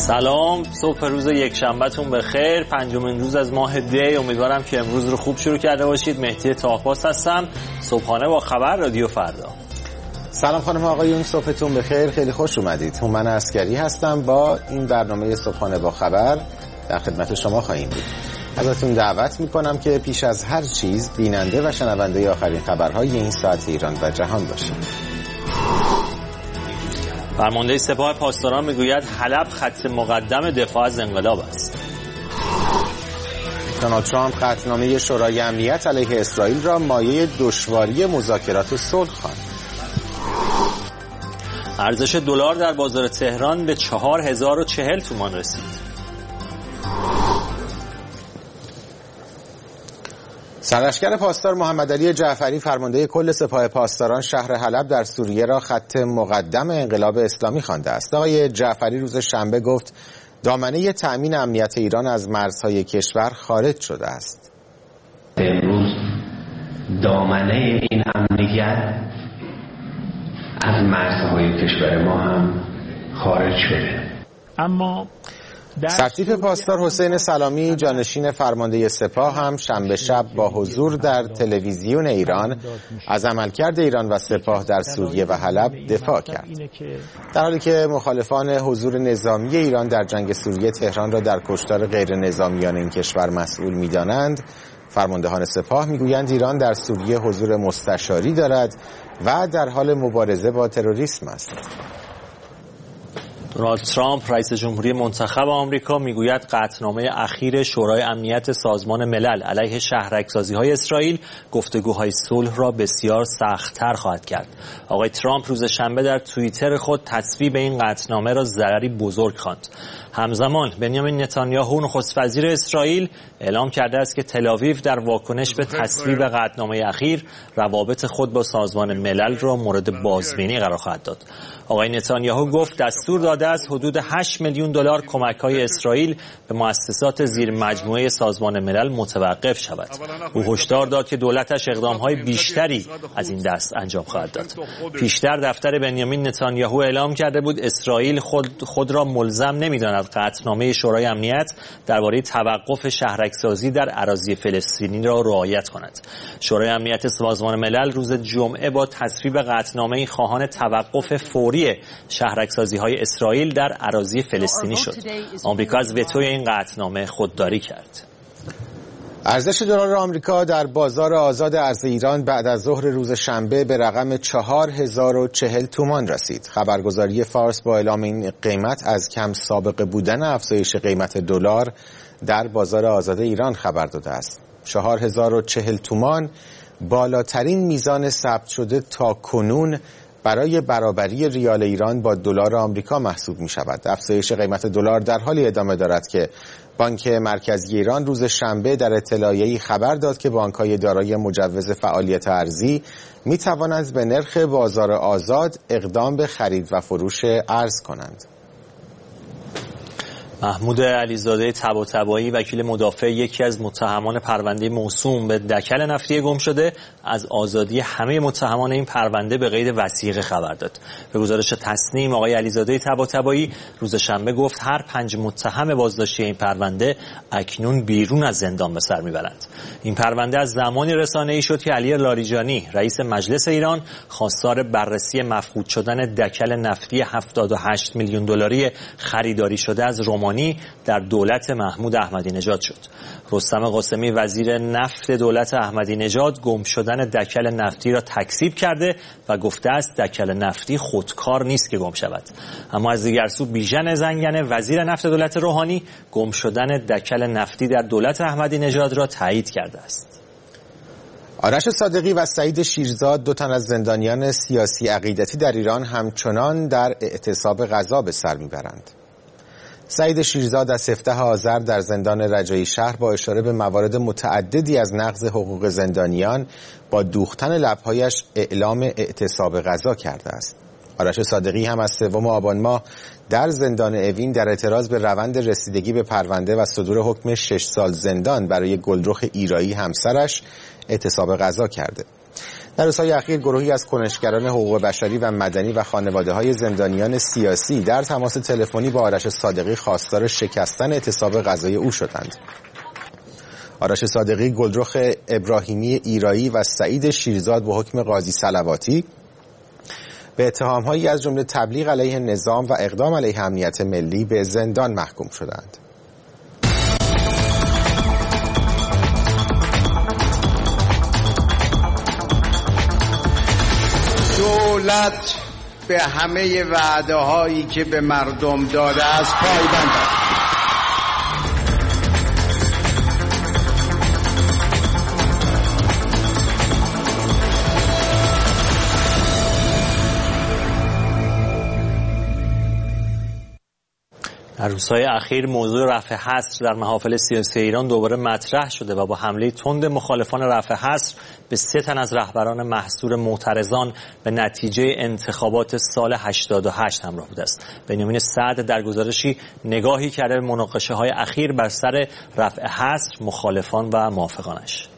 سلام، صبح روز یکشنبهتون بخیر. پنجمین روز از ماه دی. امیدوارم که امروز رو خوب شروع کرده باشید. مهدی طاهپاس هستم، صبحانه با خبر رادیو فردا. سلام خانم آقایون، صبحتون بخیر. خیلی خوش اومدید. هومن عسکری هستم. با این برنامه صبحانه با خبر در خدمت شما خواهیم بود. ازتون دعوت میکنم که پیش از هر چیز بیننده و شنونده آخرین خبرهای این ساعت ایران و جهان باشید. فرمانده سپاه پاسداران میگوید حلب خط مقدم دفاع از انقلاب است. دونالد ترامپ قطعنامه شورای امنیت علیه اسرائیل را مایه دشواری مذاکرات صلح خواند. ارزش دلار در بازار تهران به 4040 تومان رسید. سرلشکر پاسدار محمدعلی جعفری فرمانده کل سپاه پاسداران شهر حلب در سوریه را خط مقدم انقلاب اسلامی خوانده است. آقای جعفری روز شنبه گفت دامنه تأمین امنیت ایران از مرزهای کشور خارج شده است. امروز دامنه این امنیت از مرزهای کشور ما هم خارج شده. اما سرتیپ پاسدار حسین سلامی جانشین فرمانده سپاه هم شنبه شب با حضور در تلویزیون ایران از عملکرد ایران و سپاه در سوریه و حلب دفاع کرد. در حالی که مخالفان حضور نظامی ایران در جنگ سوریه تهران را در کشتار غیر نظامیان این کشور مسئول می‌دانند، فرماندهان سپاه میگویند ایران در سوریه حضور مستشاری دارد و در حال مبارزه با تروریسم است. دونالد ترامپ رئیس جمهوری منتخب آمریکا میگوید قطعنامه اخیر شورای امنیت سازمان ملل علیه شهرک‌سازی‌های اسرائیل گفتگوهای صلح را بسیار سخت‌تر خواهد کرد. آقای ترامپ روز شنبه در توییتر خود تصویب این قطعنامه را ضرری بزرگ خواند. همزمان بنیامین نتانیاهو نخست وزیر اسرائیل اعلام کرده است که تل‌آویو در واکنش به تصویب قطعنامه اخیر روابط خود با سازمان ملل را مورد بازبینی قرار خواهد داد. آقای نتانیاهو گفت دستور داده است حدود 8 میلیون دلار کمک‌های اسرائیل به مؤسسات زیر مجموعه سازمان ملل متوقف شود. او هشدار داد که دولتش اقدام‌های بیشتری از این دست انجام خواهد داد. پیشتر دفتر بنیامین نتانیاهو اعلام کرده بود اسرائیل خود را ملزم نمی‌داند قطعنامه شورای امنیت درباره توقف شهرک‌سازی در اراضی فلسطینی را رعایت کند. شورای امنیت سازمان ملل روز جمعه با تصویب قطعنامه خواهان توقف فوری شهرک‌سازی‌های اسرائیل در اراضی فلسطینی شد. آمریکا از وتوی این قطعنامه خودداری کرد. ارزش دلار آمریکا در بازار آزاد ارز ایران بعد از ظهر روز شنبه به رقم 4040 تومان رسید. خبرگزاری فارس با اعلام این قیمت از کم سابقه بودن افزایش قیمت دلار در بازار آزاد ایران خبر داده است. 4040 تومان بالاترین میزان ثبت شده تا کنون برای برابری ریال ایران با دلار آمریکا محسوب می شود. افزایش قیمت دلار در حالی ادامه دارد که بانک مرکزی ایران روز شنبه در اطلاعیه‌ای خبر داد که بانک‌های دارای مجوز فعالیت ارزی می توانند به نرخ بازار آزاد اقدام به خرید و فروش ارز کنند. محمود علیزاده طباطبایی وکیل مدافع یکی از متهمان پرونده موسوم به دکل نفتی گم شده از آزادی همه متهمان این پرونده به قید وثیقه خبر داد. به گزارش تصنیم آقای علیزاده طباطبایی روز شنبه گفت هر 5 متهم بازداشتی این پرونده اکنون بیرون از زندان به سر میبرند. این پرونده از زمانی رسانه‌ای شد که علی لاریجانی رئیس مجلس ایران خواستار بررسی مفقود شدن دکل نفتی 78 میلیون دلاری خریداری شده از رومانی در دولت محمود احمدی نژاد شد. رستم قاسمی وزیر نفت دولت احمدی نژاد گم شدن دکل نفتی را تکذیب کرده و گفته است دکل نفتی خودکار نیست که گم شود. اما از دیگر سو بیژن زنگنه وزیر نفت دولت روحانی گم شدن دکل نفتی در دولت احمدی نژاد را تایید کرده است. آرش صادقی و سعید شیرزاد 2 تن از زندانیان سیاسی عقیدتی در ایران همچنان در اعتصاب غذا به سر میبرند. سعید شیرزاد از 17 آذر در زندان رجایی شهر با اشاره به موارد متعددی از نقض حقوق زندانیان با دوختن لب‌هایش اعلام اعتصاب غذا کرده است. آرش صادقی هم از 3 آبان ماه در زندان اوین در اعتراض به روند رسیدگی به پرونده و صدور حکم 6 سال زندان برای گلرخ ایرایی همسرش اعتصاب غذا کرده. در روزهای اخیر گروهی از کنشگران حقوق بشری و مدنی و خانواده‌های زندانیان سیاسی در تماس تلفنی با آرش صادقی خواستار شکستن اعتصاب غذایی او شدند. آرش صادقی، گلرخ ابراهیمی ایرایی و سعید شیرزاد به حکم قاضی صلواتی به اتهام‌هایی از جمله تبلیغ علیه نظام و اقدام علیه امنیت ملی به زندان محکوم شدند. دولت به همه وعده‌هایی که به مردم داده است پایبند است. در روزهای اخیر موضوع رفع حصر در محافل سیاسی ایران دوباره مطرح شده و با حمله تند مخالفان رفع حصر به 3 تن از رهبران محصور معترضان به نتیجه انتخابات سال 88 همراه بوده است. بنیامین سعد در گزارشی نگاهی کرده به مناقشه‌های اخیر بر سر رفع حصر، مخالفان و موافقانش.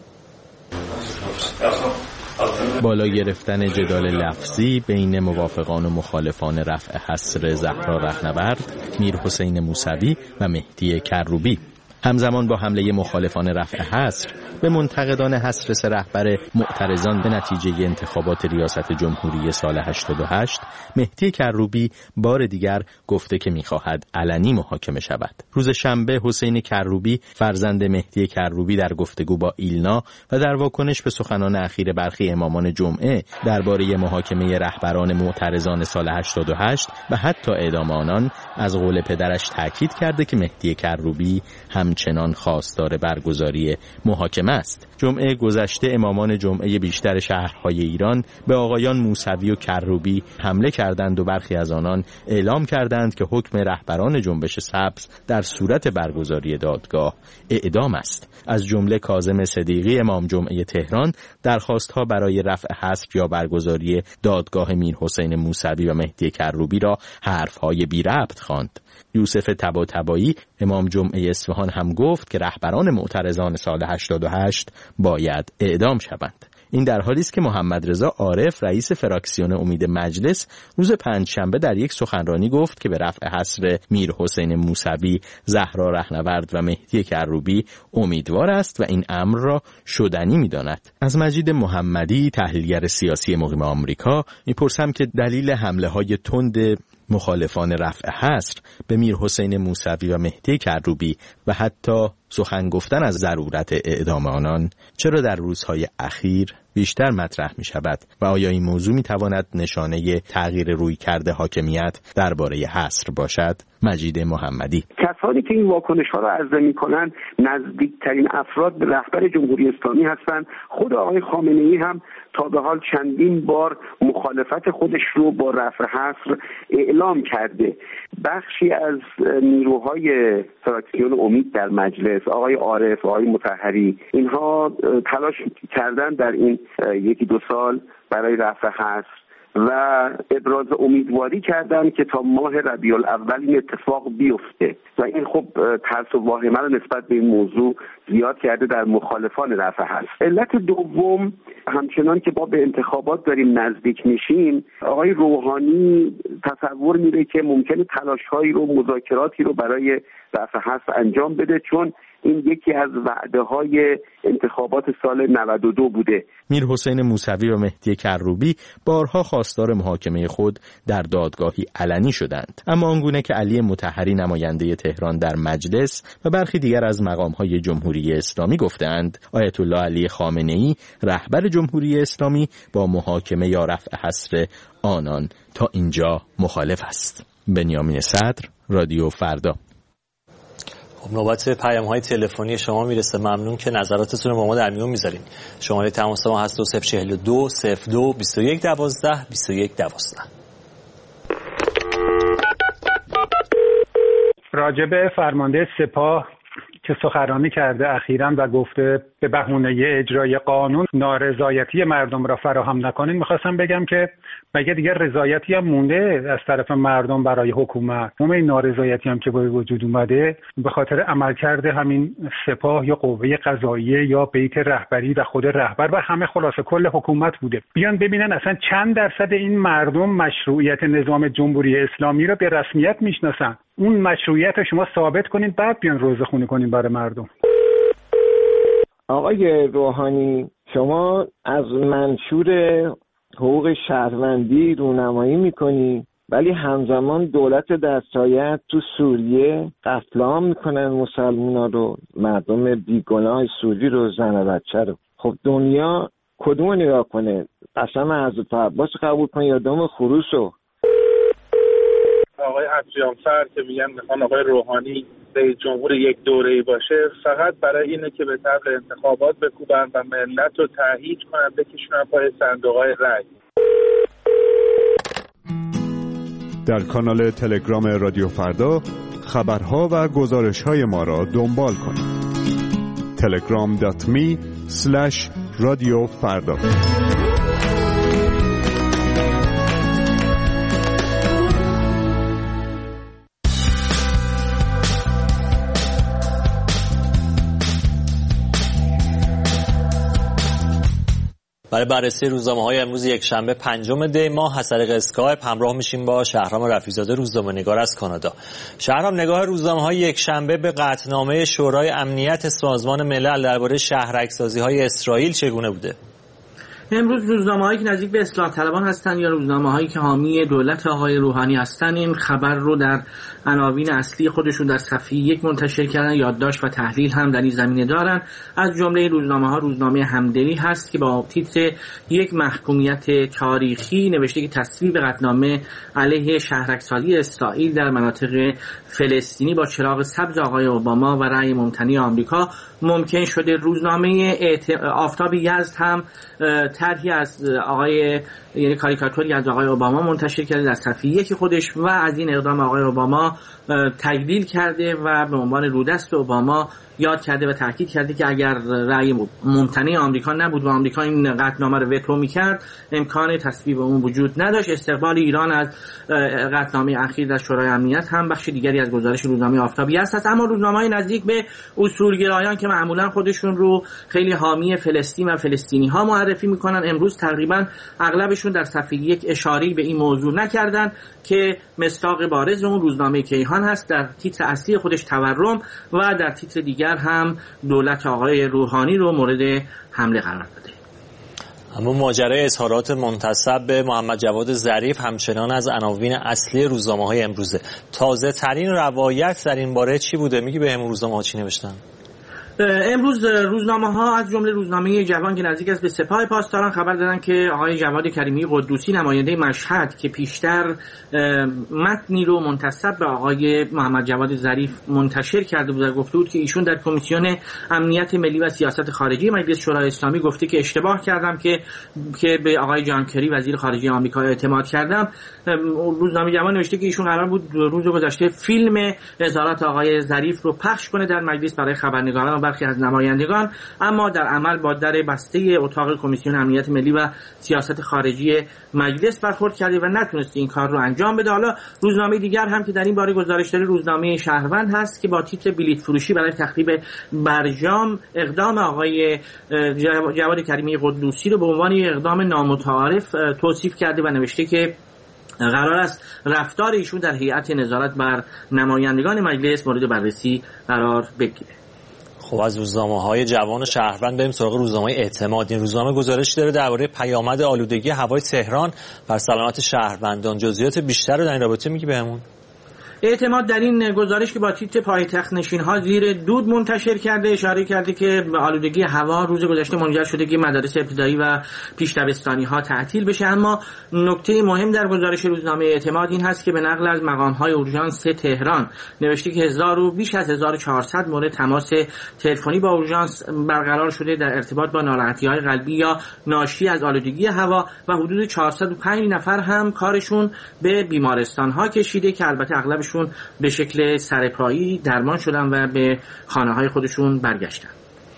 بالا گرفتن جدال لفظی بین موافقان و مخالفان رفع حصر زهرا رهنورد، میرحسین موسوی و مهدی کروبی. همزمان با حمله مخالفان رفع حصر به منتقدان حصر 3 رهبر معترضان به نتیجه انتخابات ریاست جمهوری سال 88، مهدی کروبی بار دیگر گفته که می‌خواهد علنی محاکمه شود. روز شنبه حسین کروبی، فرزند مهدی کروبی، در گفتگو با ایلنا و در واکنش به سخنان اخیر برخی امامان جمعه درباره محاکمه رهبران معترضان سال 88 و حتی اعدام آنان از قول پدرش تاکید کرده که مهدی کروبی همچنان خواستار برگزاری محاکمه است. جمعه گذشته امامان جمعه بیشتر شهرهای ایران به آقایان موسوی و کروبی حمله کردند و برخی از آنان اعلام کردند که حکم رهبران جنبش سبز در صورت برگزاری دادگاه اعدام است. از جمله کاظم صدیقی امام جمعه تهران درخواست‌ها برای رفع حصر یا برگزاری دادگاه میرحسین موسوی و مهدی کروبی را حرف‌های بی ربط خواند. یوسف طباطبایی امام جمعه اصفهان هم گفت که رهبران معترضان سال 88 باید اعدام شوند. این در حالی است که محمد رضا عارف، رئیس فراکسیون امید مجلس، روز پنجشنبه در یک سخنرانی گفت که به رفع حصر میرحسین موسوی، زهرا رهنورد و مهدی کروبی امیدوار است و این امر را شدنی می‌داند. از مجید محمدی، تحلیلگر سیاسی مقیم آمریکا، می‌پرسم که دلیل حمله‌های تند مخالفان رفع حصر به میرحسین موسوی و مهدی کروبی و حتی سخن گفتن از ضرورت اعدام آنان چرا در روزهای اخیر بیشتر مطرح می شود و آیا این موضوع می تواند نشانه تغییر رویکرد حاکمیت درباره حصر باشد؟ مجید محمدی: کسانی که این واکنش‌ها را عرضه می‌کنند نزدیکترین افراد به رهبر جمهوری اسلامی هستند. خود آقای خامنه‌ای هم تا به حال چندین بار مخالفت خودش رو با رفع حصر اعلام کرده. بخشی از نیروهای فراکسیون امید در مجلس، آقای عارف، آقای مطهری، اینها تلاش کردن در این 1-2 سال برای رفع حصر و ابراز امیدواری کردن که تا ماه ربیع الاول این اتفاق بیفته و این خب ترس و واهمه رو نسبت به این موضوع زیاد کرده در مخالفان رفع حصر. علت دوم، همچنان که با به انتخابات داریم نزدیک میشیم، آقای روحانی تصور میره که ممکنه تلاش‌هایی رو، مذاکراتی رو برای رفع حصر انجام بده، چون این یکی از وعده‌های انتخابات سال 92 بوده. میرحسین موسوی و مهدی کروبی بارها خواستار محاکمه خود در دادگاهی علنی شدند، اما آنگونه که علی مطهری، نماینده تهران در مجلس، و برخی دیگر از مقام‌های جمهوری اسلامی گفتند، آیت الله علی خامنه‌ای، رهبر جمهوری اسلامی، با محاکمه یا رفع حصر آنان تا اینجا مخالف است. بنیامین صدر، رادیو فردا. خب نوبت پیام‌های تلفنی شما میرسه. ممنون که نظراتتون رو با ما در میون میذارین. شماره تماس ما هست 2042 02 21 12 21 12. راجب فرمانده سپاه که سخنرانی کرده اخیراً و گفته به بهونه اجرای قانون نارضایتی مردم را فراهم نکنین، میخواستم بگم که مگه دیگه رضایتی هم مونده از طرف مردم برای حکومت؟ این نارضایتی هم که به وجود اومده به خاطر عملکرد همین سپاه یا قوه قضاییه یا بیت رهبری و خود رهبر و همه خلاصه کل حکومت بوده. بیان ببینن اصلا چند درصد این مردم مشروعیت نظام جمهوری اسلامی رو به رسمیت میشناسن. اون مشروعیت رو شما ثابت کنین، بعد بیان روزخونی کنین برای مردم. آقای روحانی، شما از منشور حقوق شهروندی رونمایی میکنی ولی همزمان دولت دستایت تو سوریه قتل عام میکنن مسلمونا رو، مردم بیگناه سوری رو، زن و بچه رو. خب دنیا کدوم نگاه کنه؟ قسم حضرت عباس قبول کنه یا دم خروس رو؟ آقای عطریانفر که میگن میخوان آقای روحانی رئیس جمهور یک دوره‌ای باشه، فقط برای اینه که به طبل انتخابات بکوبن و ملت رو تهییج کنن بکشونن پای صندوق‌های رای. در کانال تلگرام رادیو فردا خبرها و گزارش‌های ما را دنبال کنید. telegram.me/radiofarda. برای بررسی روزنامه‌های امروز یکشنبه 5 دی ماه از طریق اسکایپ همراه میشیم با شهرام رفیع‌زاده، روزنامه‌نگار از کانادا. شهرام، نگاه روزنامه‌های یکشنبه به قطعنامه شورای امنیت سازمان ملل درباره شهرک‌سازی‌های اسرائیل چگونه بوده؟ امروز روزنامه‌هایی که نزدیک به اصلاح طلبان هستند یا روزنامه‌هایی که حامی دولت آقای روحانی هستند این خبر رو در عناوین اصلی خودشون در صفحه 1 منتشر کردن. یادداشت و تحلیل هم در این زمینه دارن. از جمله روزنامه‌ها روزنامه همدلی هست که با تیتر یک محکومیت تاریخی نوشته که تصویب قطعنامه علیه شهرک‌سازی اسرائیل در مناطق فلسطینی با چراغ سبز آقای اوباما و رأی ممتنع آمریکا ممکن شده. روزنامه آفتاب یزد هم طرحی از یعنی کاریکاتوری از آقای اوباما منتشر کرده در صفحه 1 خودش و از این اقدام آقای اوباما تجلیل کرده و به عنوان رودست اوباما یاد کرده و تاکید کرده که اگر رأی ممتنع آمریکا نبود و آمریکا این قطعنامه رو وتو می‌کرد امکان تصویب اون وجود نداشت. استقبال ایران از قطعنامه اخیر در شورای امنیت هم بخش دیگری از گزارش روزنامه آفتابی است. اما روزنامه‌های نزدیک به اصولگرایان که معمولا خودشون رو خیلی حامی فلسطین و فلسطینی‌ها معرفی می‌کنن امروز تقریبا اغلبشون در صفحه 1 اشاره‌ای به این موضوع نکردن که مصداق بارز اون روزنامه کیهان هست. در تیتر اصلی خودش تورم و در تیتر دیگر هم دولت آقای روحانی رو مورد حمله قرار داده. اما ماجرای اظهارات منتسب به محمد جواد ظریف همچنان از عناوین اصلی روزنامه‌های امروزه. تازه ترین روایت در این باره چی بوده؟ میگی به روزنامه‌ها چی نوشتن؟ امروز روزنامه‌ها از جمله روزنامه جوان که نزدیک است به سپاه پاسداران خبر دادن که آقای جواد کریمی قدوسی نماینده مشهد که پیشتر متنی رو منتسب به آقای محمد جواد ظریف منتشر کرده بود، گفته بود که ایشون در کمیسیون امنیت ملی و سیاست خارجی مجلس شورای اسلامی گفته که اشتباه کردم که به آقای جان کری وزیر خارجه آمریکا اعتماد کردم. روزنامه جوان نوشته که ایشون قرار بود روز گذشته فیلم اظهارات آقای ظریف رو پخش کنه در مجلس برای خبرنگاران و برخی از نمایندگان، اما در عمل با در بسته اتاق کمیسیون امنیت ملی و سیاست خارجی مجلس برخورد کرده و نتونست این کار رو انجام بده. حالا روزنامه دیگر هم که در این باره گزارش داره روزنامه شهروند هست که با تیتر بلیط فروشی برای تخریب برجام اقدام آقای جواد کریمی قدوسی رو به عنوان اقدام نامتعارف توصیف کرده و نوشته که قرار است رفتار ایشون در هیئت نظارت بر نمایندگان مجلس مورد بررسی قرار بگیره. خب از روزنامه‌های جوان و شهروند بریم سراغ روزنامه اعتماد. این روزنامه گزارش داره درباره پیامد آلودگی هوای تهران بر سلامت شهروندان. جزئیات بیشتر رو در این رابطه میگی بهمون؟ اعتماد در این گزارش که با تیتر پایتخت نشین‌ها زیر دود منتشر کرده اشاره کرده که آلودگی هوا روز گذشته منجر شده که مدارس ابتدایی و پیش دبستانی‌ها تعطیل بشه. اما نکته مهم در گزارش روزنامه اعتماد این هست که به نقل از مقام‌های اورژانس تهران نوشته که بیش از 1400 مورد تماس تلفنی با اورژانس برقرار شده در ارتباط با ناراحتی‌های قلبی یا ناشی از آلودگی هوا و حدود 405 نفر هم کارشون به بیمارستان‌ها کشیده که البته اغلبشون به شکل سرپایی درمان شدن و به خانه‌های خودشون برگشتن.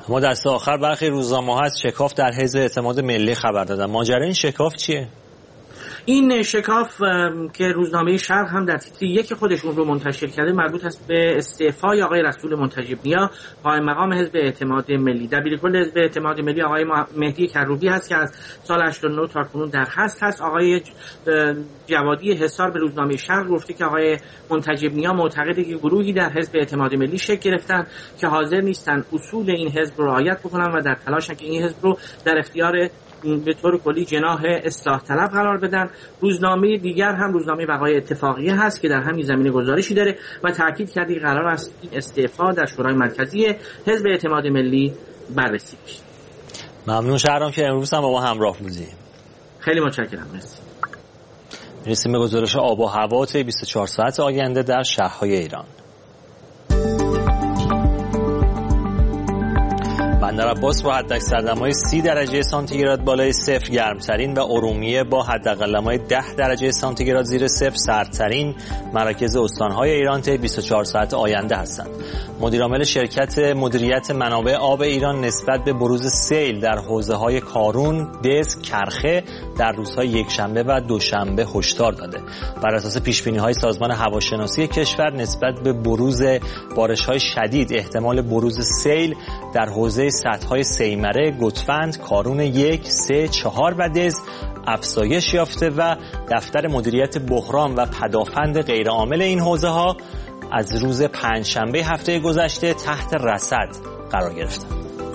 ما دست آخر برخی روزنامه‌ها از شکاف در حزب اعتماد ملی خبر دادن. ماجرای این شکاف چیه؟ این شکاف که روزنامه شرق هم در تیتر یک خودشون رو منتشر کرده مربوط است به استعفای آقای رسول منتجب نیا قائم مقام حزب اعتماد ملی. دبیرکل حزب اعتماد ملی آقای مهدی کروبی هست که از سال 89 تا کنون در هست. آقای جوادی حصار به روزنامه شرق گفته که آقای منتجب نیا معتقده که گروهی در حزب اعتماد ملی شکل گرفتن که حاضر نیستن اصول این حزب رو رعایت بکنن و در تلاشن که این حزب رو در اختیار به طور کلی جناح اصلاح طلب قرار بدن. روزنامه دیگر هم روزنامه وقایع اتفاقیه هست که در همین زمینه گزارشی داره و تاکید کرده که قرار است این استعفا در شورای مرکزی حزب اعتماد ملی بررسی بشه. ممنون شهرام که امروز هم با ما همراه بودی. خیلی متشکرم. مرسی. میرسیم به گزارش آب و هوا طی 24 ساعت آینده در شهرهای ایران. بندر عباس با حداکثر دمای 30 درجه سانتیگراد بالای صفر گرمترین و ارومیه با حداقل دمای 10 درجه سانتیگراد زیر صفر سردترین مراکز استانهای ایران طی 24 ساعت آینده هستند. مدیرعامل شرکت مدیریت منابع آب ایران نسبت به بروز سیل در حوزه‌های کارون، دز، کرخه در روزهای یکشنبه و دوشنبه هشدار داده. بر اساس پیش‌بینی‌های سازمان هواشناسی کشور نسبت به بروز بارش‌های شدید احتمال بروز سیل در حوزه سدهای سیمره، گتفند، کارون 1، 3، 4 و دز افزایش یافته و دفتر مدیریت بحران و پدافند غیرعامل این حوزه‌ها از روز پنجشنبه هفته گذشته تحت رصد قرار گرفته.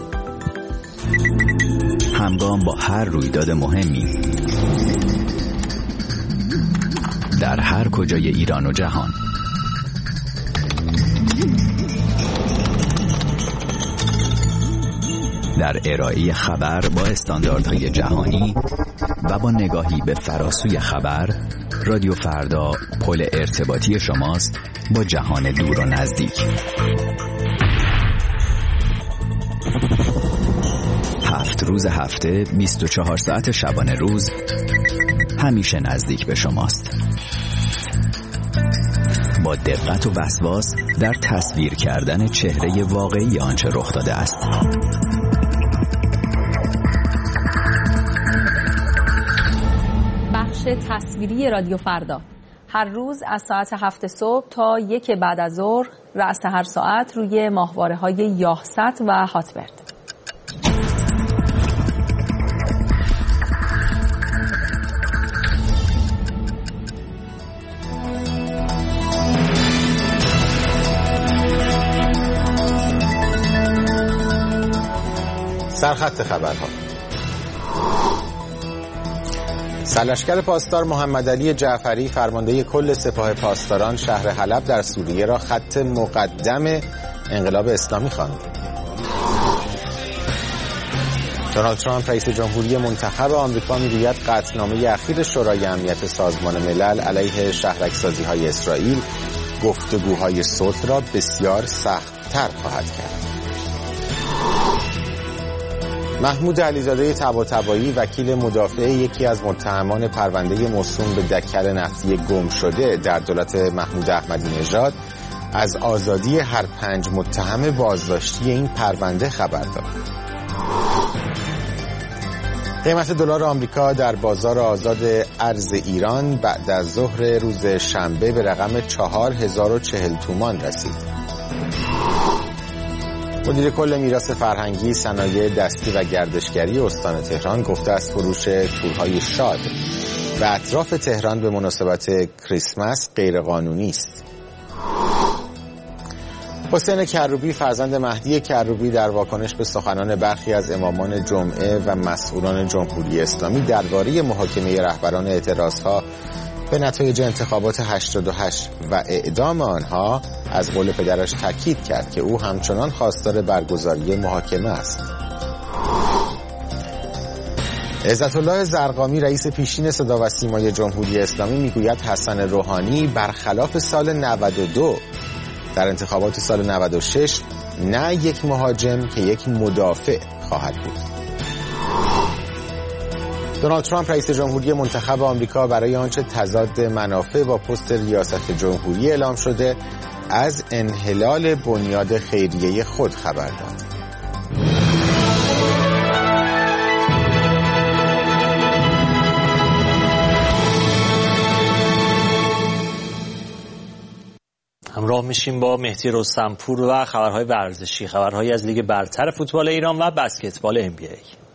همگام با هر رویداد مهمی در هر کجای ایران و جهان، در ارائه خبر با استانداردهای جهانی و با نگاهی به فراسوی خبر، رادیو فردا پل ارتباطی شماست با جهان دور و نزدیک. 7 روز هفته 24 ساعت شبانه روز همیشه نزدیک به شماست. با دقت و وسواس در تصویر کردن چهره واقعی آنچه رخ داده است. بخش تصویری رادیو فردا هر روز از ساعت 7 صبح تا 1 بعد از ظهر رأس هر ساعت روی ماهواره‌های یاهست و هاتبرد. سرخط خبرها. سرلشکر پاسدار محمد علی جعفری فرمانده کل سپاه پاسداران شهر حلب در سوریه را خط مقدم انقلاب اسلامی خواند. دونالد ترامپ رئیس جمهوری منتخب آمریکا میگوید قطعنامه اخیر شورای امنیت سازمان ملل علیه شهرک‌سازی‌های اسرائیل گفتگوهای صلح را بسیار سخت‌تر خواهد کرد. محمود علیزاده طباطبایی وکیل مدافع یکی از متهمان پرونده موسوم به دکل نفتی گم شده در دولت محمود احمدی نژاد از آزادی هر 5 متهم بازداشتی این پرونده خبر داد. قیمت دلار آمریکا در بازار آزاد ارز ایران بعد از ظهر روز شنبه به رقم 4040 تومان رسید. مدیر کل میراث فرهنگی، صنایع دستی و گردشگری استان تهران گفته است فروش تورهای شاد و اطراف تهران به مناسبت کریسمس غیرقانونی است. حسین کروبی فرزند مهدی کروبی در واکنش به سخنان برخی از امامان جمعه و مسئولان جمهوری اسلامی درباره محاکمه رهبران اعتراضها به نتایج انتخابات 88 و اعدام آنها از قول پدرش تاکید کرد که او همچنان خواستار برگزاری محاکمه است. عزت الله زرقامی رئیس پیشین صدا و سیمای جمهوری اسلامی میگوید حسن روحانی برخلاف سال 92 در انتخابات سال 96 نه یک مهاجم که یک مدافع خواهد بود. دونالد ترامپ رئیس جمهوری منتخب آمریکا برای آنچه تضاد منافع با پست ریاست جمهوری اعلام شده از انحلال بنیاد خیریه خود خبر داد. همراه میشیم با مهدی رستمپور و خبرهای ورزشی، خبرهایی از لیگ برتر فوتبال ایران و بسکتبال NBA.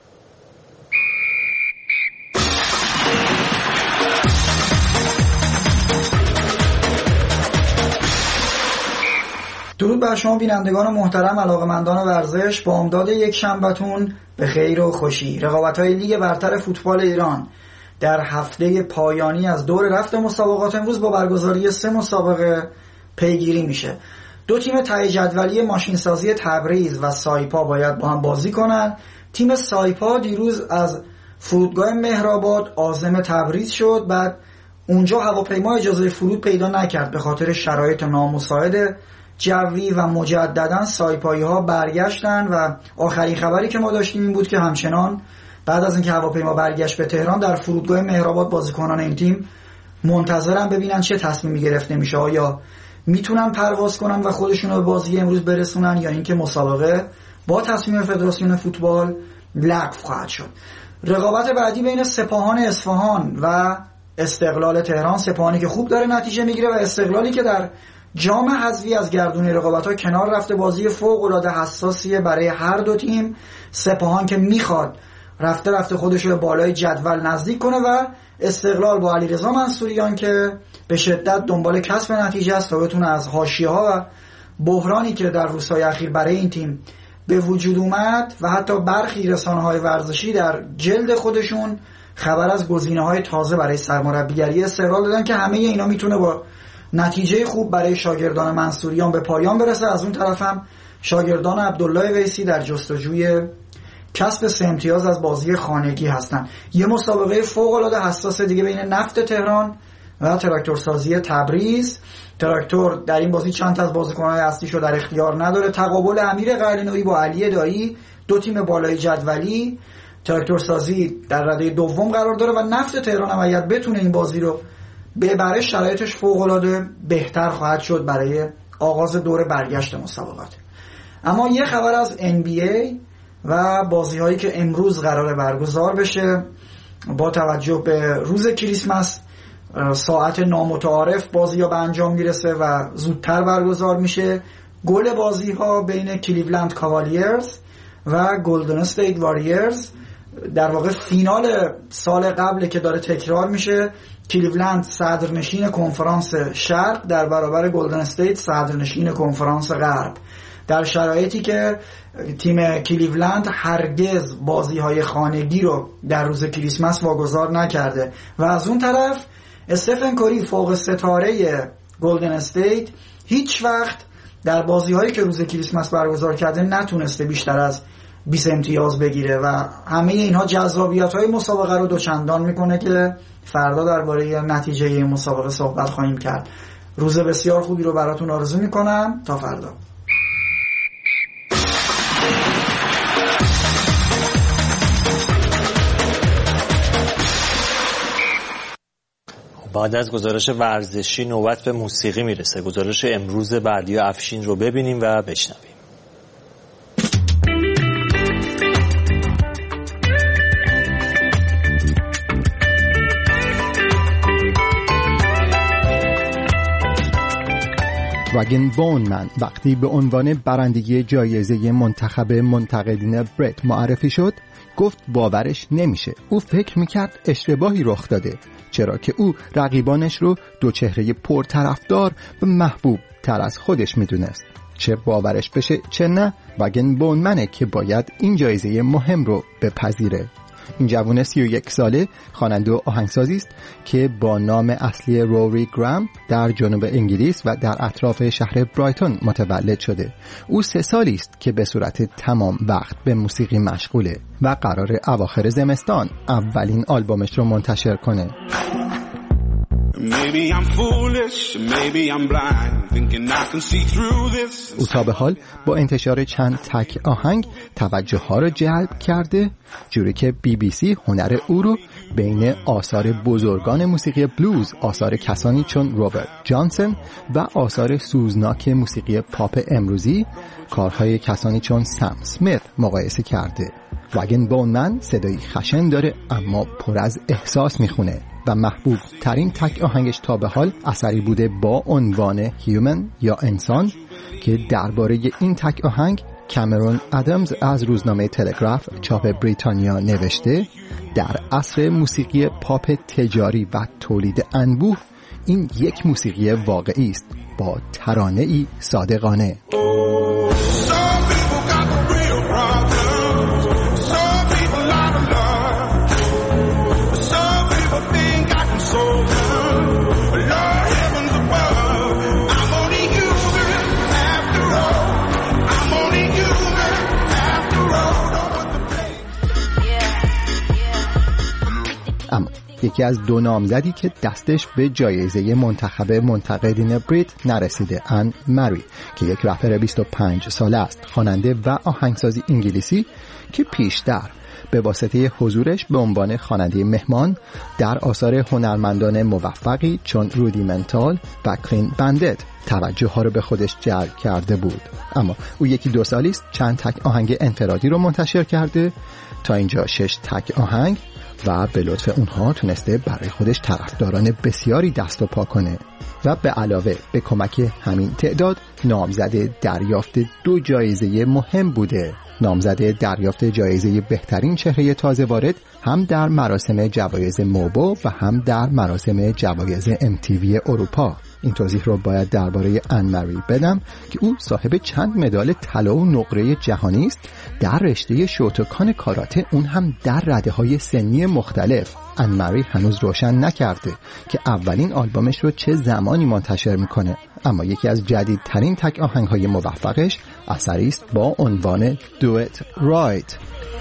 درود بر شما بینندگان محترم، علاقه‌مندان ورزش. با امداد یک شنبه‌تون به خیر و خوشی. رقابت‌های لیگ برتر فوتبال ایران در هفته پایانی از دور رفت مسابقات امروز با برگزاری 3 مسابقه پیگیری میشه. 2 تیم ته جدولی ماشینسازی تبریز و سایپا باید با هم بازی کنن. تیم سایپا دیروز از فرودگاه مهرآباد عازم تبریز شد، بعد اونجا هواپیما اجازه فرود پیدا نکرد به خاطر شرایط نامساعد جوی و مجددا سایپایی ها برگشتن و آخرین خبری که ما داشتیم این بود که همچنان بعد از اینکه هواپیما برگشت به تهران در فرودگاه مهرآباد بازیکنان این تیم منتظرن ببینن چه تصمیمی گرفته میشه، آیا میتونن پرواز کنن و خودشون رو به بازی امروز برسونن یا اینکه مسابقه با تصمیم فدراسیون فوتبال لغو خواهد شد. رقابت بعدی بین سپاهان اصفهان و استقلال تهران، سپاهانی که خوب داره نتیجه میگیره و استقلالی که در جام حذفی از گردونه رقابت‌ها کنار رفته. بازی فوق‌العاده حساسیه برای هر دو تیم. سپاهان که میخواد رفته خودش رو بالای جدول نزدیک کنه و استقلال با علیرضا منصوریان که به شدت دنبال کسب نتیجه است تا بتونه از حاشیه‌ها و بحرانی که در روزهای اخیر برای این تیم به وجود اومد و حتی برخی رسانه‌های ورزشی در جلد خودشون خبر از گزینه‌های تازه برای سرمربیگری استقلال دادن که همه اینا میتونه با نتیجه خوب برای شاگردان منصوریان به پایان برسه. از اون طرف هم شاگردان عبدالله ویسی در جستجوی کسب 3 امتیاز از بازی خانگی هستن. یه مسابقه فوق‌العاده حساس دیگه بین نفت تهران و تراکتورسازی تبریز. تراکتور در این بازی چند تا از بازیکن‌های اصلیشو در اختیار نداره. تقابل امیر قلعه‌نویی با علی دایی، 2 تیم بالای جدولی. تراکتورسازی در رده دوم قرار داره و نفت تهران هم اگر بتونه این بازی رو ببره شرایطش فوق‌العاده بهتر خواهد شد برای آغاز دور برگشت مسابقات. اما یه خبر از NBA و بازی‌هایی که امروز قراره برگزار بشه. با توجه به روز کریسمس ساعت نامتعارف بازی‌ها به انجام میرسه و زودتر برگزار میشه. گل بازی‌ها بین کلیولند کاوالیرز و گلدن استیت واریرز، در واقع فینال سال قبل که داره تکرار میشه. کلیولند صدرنشین کنفرانس شرق در برابر گلدن استیت صدرنشین کنفرانس غرب، در شرایطی که تیم کلیولند هرگز بازی‌های خانگی رو در روز کریسمس واگذار نکرده و از اون طرف استفن کوری فوق ستاره گلدن استیت هیچ وقت در بازی‌هایی که روز کریسمس برگزار کرده نتونسته بیشتر از 20 امتیاز بگیره و همه اینها جذابیت‌های مسابقه رو دوچندان میکنه که فردا درباره نتیجه این مسابقه صحبت خواهیم کرد. روز بسیار خوبی رو براتون آرزو میکنم. تا فردا. بعد از گزارش ورزشی نوبت به موسیقی میرسه. گزارش امروز بردیا افشین رو ببینیم و بشنویم. راگن بونمن وقتی به عنوان برندگی جایزه منتخب منتقدین برت معرفی شد گفت باورش نمیشه. او فکر میکرد اشتباهی رخ داده، چرا که او رقیبانش رو دو چهره پرطرفدار و محبوب تر از خودش میدونست. چه باورش بشه چه نه، راگن بونمنه که باید این جایزه مهم رو بپذیره. این جوان 31 ساله خواننده و آهنگسازی است که با نام اصلی روری گرام در جنوب انگلیس و در اطراف شهر برایتون متولد شده. او 3 سالی است که به صورت تمام وقت به موسیقی مشغوله و قرار اواخر زمستان اولین آلبومش رو منتشر کنه. او تا به حال با انتشار چند تک آهنگ توجه ها رو جلب کرده، جوری که BBC هنر او رو بین آثار بزرگان موسیقی بلوز، آثار کسانی چون روبرت جانسون و آثار سوزناک موسیقی پاپ امروزی، کارهای کسانی چون سم اسمیت مقایسه کرده. وگن بون من صدایی خشن داره اما پر از احساس میخونه و محبوب ترین تک آهنگش تا به حال اثری بوده با عنوان هیومن یا انسان که درباره این تک آهنگ کامرون ادمز از روزنامه تلگراف چاپ بریتانیا نوشته: در عصر موسیقی پاپ تجاری و تولید انبوه این یک موسیقی واقعی است با ترانه‌ای صادقانه. یکی از دو نامزدی که دستش به جایزه منتخب منتقدین بریت نرسیده، ان مری که یک رپر 25 ساله است، خواننده و آهنگسازی انگلیسی که پیشتر به واسطه حضورش به عنوان خواننده مهمان در آثار هنرمندان موفقی چون رودیمنتال و کلین بندت توجه ها رو به خودش جلب کرده بود. اما او یکی 2 سالی است چند تک آهنگ انفرادی رو منتشر کرده، تا اینجا 6 تک آهنگ، و به لطف اونها تونسته برای خودش طرفداران بسیاری دست و پا کنه و به علاوه به کمک همین تعداد نامزد دریافت 2 جایزه مهم بوده. نامزد دریافت جایزه بهترین چهره تازه وارد هم در مراسم جوایز موبو و هم در مراسم جوایز MTV اروپا. این توضیح رو باید درباره ان مری بدم که او صاحب چند مدال طلا و نقره جهانی است در رشته شوتوکان کاراته، اون هم در رده‌های سنی مختلف. ان مری هنوز روشن نکرده که اولین آلبومش رو چه زمانی منتشر میکنه، اما یکی از جدیدترین تک آهنگ‌های موفقش اثری است با عنوان Do It Right.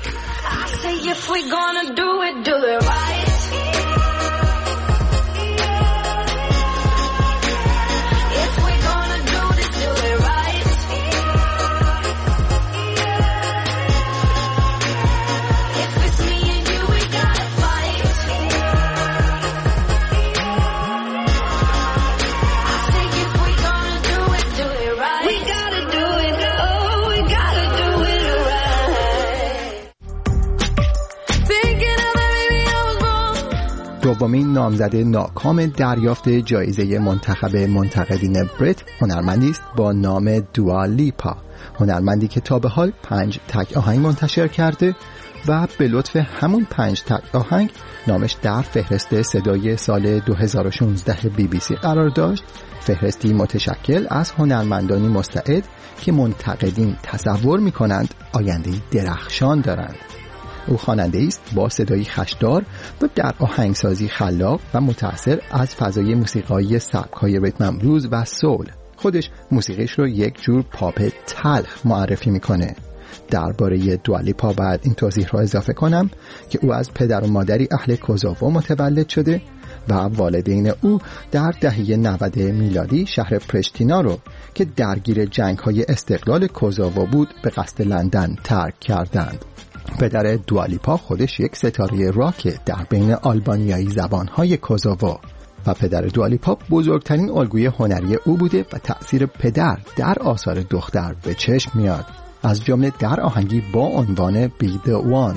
دومین نامزد ناکام دریافت جایزه منتخب منتقدین بریت هنرمندی است با نام دوا لیپا، هنرمندی که تا به حال 5 تک آهنگ منتشر کرده و به لطف همون 5 تک آهنگ نامش در فهرست صدای سال 2016 BBC قرار داشت، فهرستی متشکل از هنرمندانی مستعد که منتقدین تصور می‌کنند آینده درخشان دارند. او خواننده است با صدایی خشدار و در آهنگسازی خلاق و متأثر از فضای موسیقایی سبک‌های ریتم اند بلوز و سول. خودش موسیقیش رو یک جور پاپ تلخ معرفی میکنه. درباره دوا لیپا بعد این توضیح رو اضافه کنم که او از پدر و مادری اهل کوزوو متولد شده و والدین او در دهه 90 میلادی شهر پرشتینا رو که درگیر جنگ‌های استقلال کوزوو بود به قصد لندن ترک کردند. پدر دوا لیپا خودش یک ستاره راک در بین آلبانیایی زبانهای کوزوو و پدر دوا لیپا بزرگترین الگوی هنری او بوده و تأثیر پدر در آثار دختر به چشم میاد، از جمله در آهنگی با عنوان Be The One.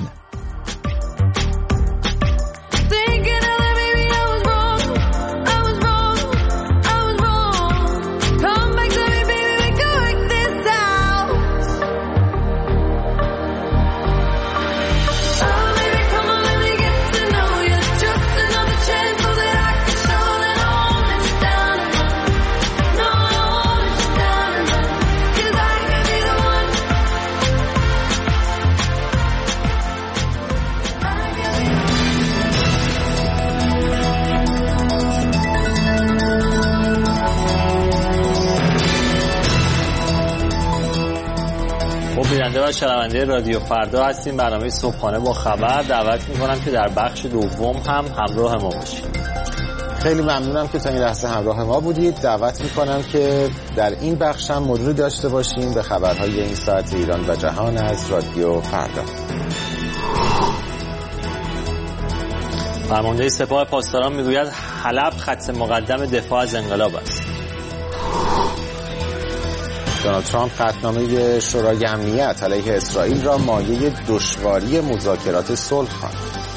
بیننده و شنونده رادیو فردا هستیم. برنامه صبحانه با خبر. دعوت میکنم که در بخش دوم هم همراه ما باشید. خیلی ممنونم که تا این لحظه همراه ما بودید. دعوت میکنم که در این بخش هم مروری داشته باشیم به خبرهای این ساعت ایران و جهان از رادیو فردا. فرمانده سپاه پاسداران میگوید حلب خط مقدم دفاع از انقلاب است. دونالد ترامپ قطعنامه شورای امنیت علیه اسرائیل را مایه دشواری مذاکرات صلح خواند.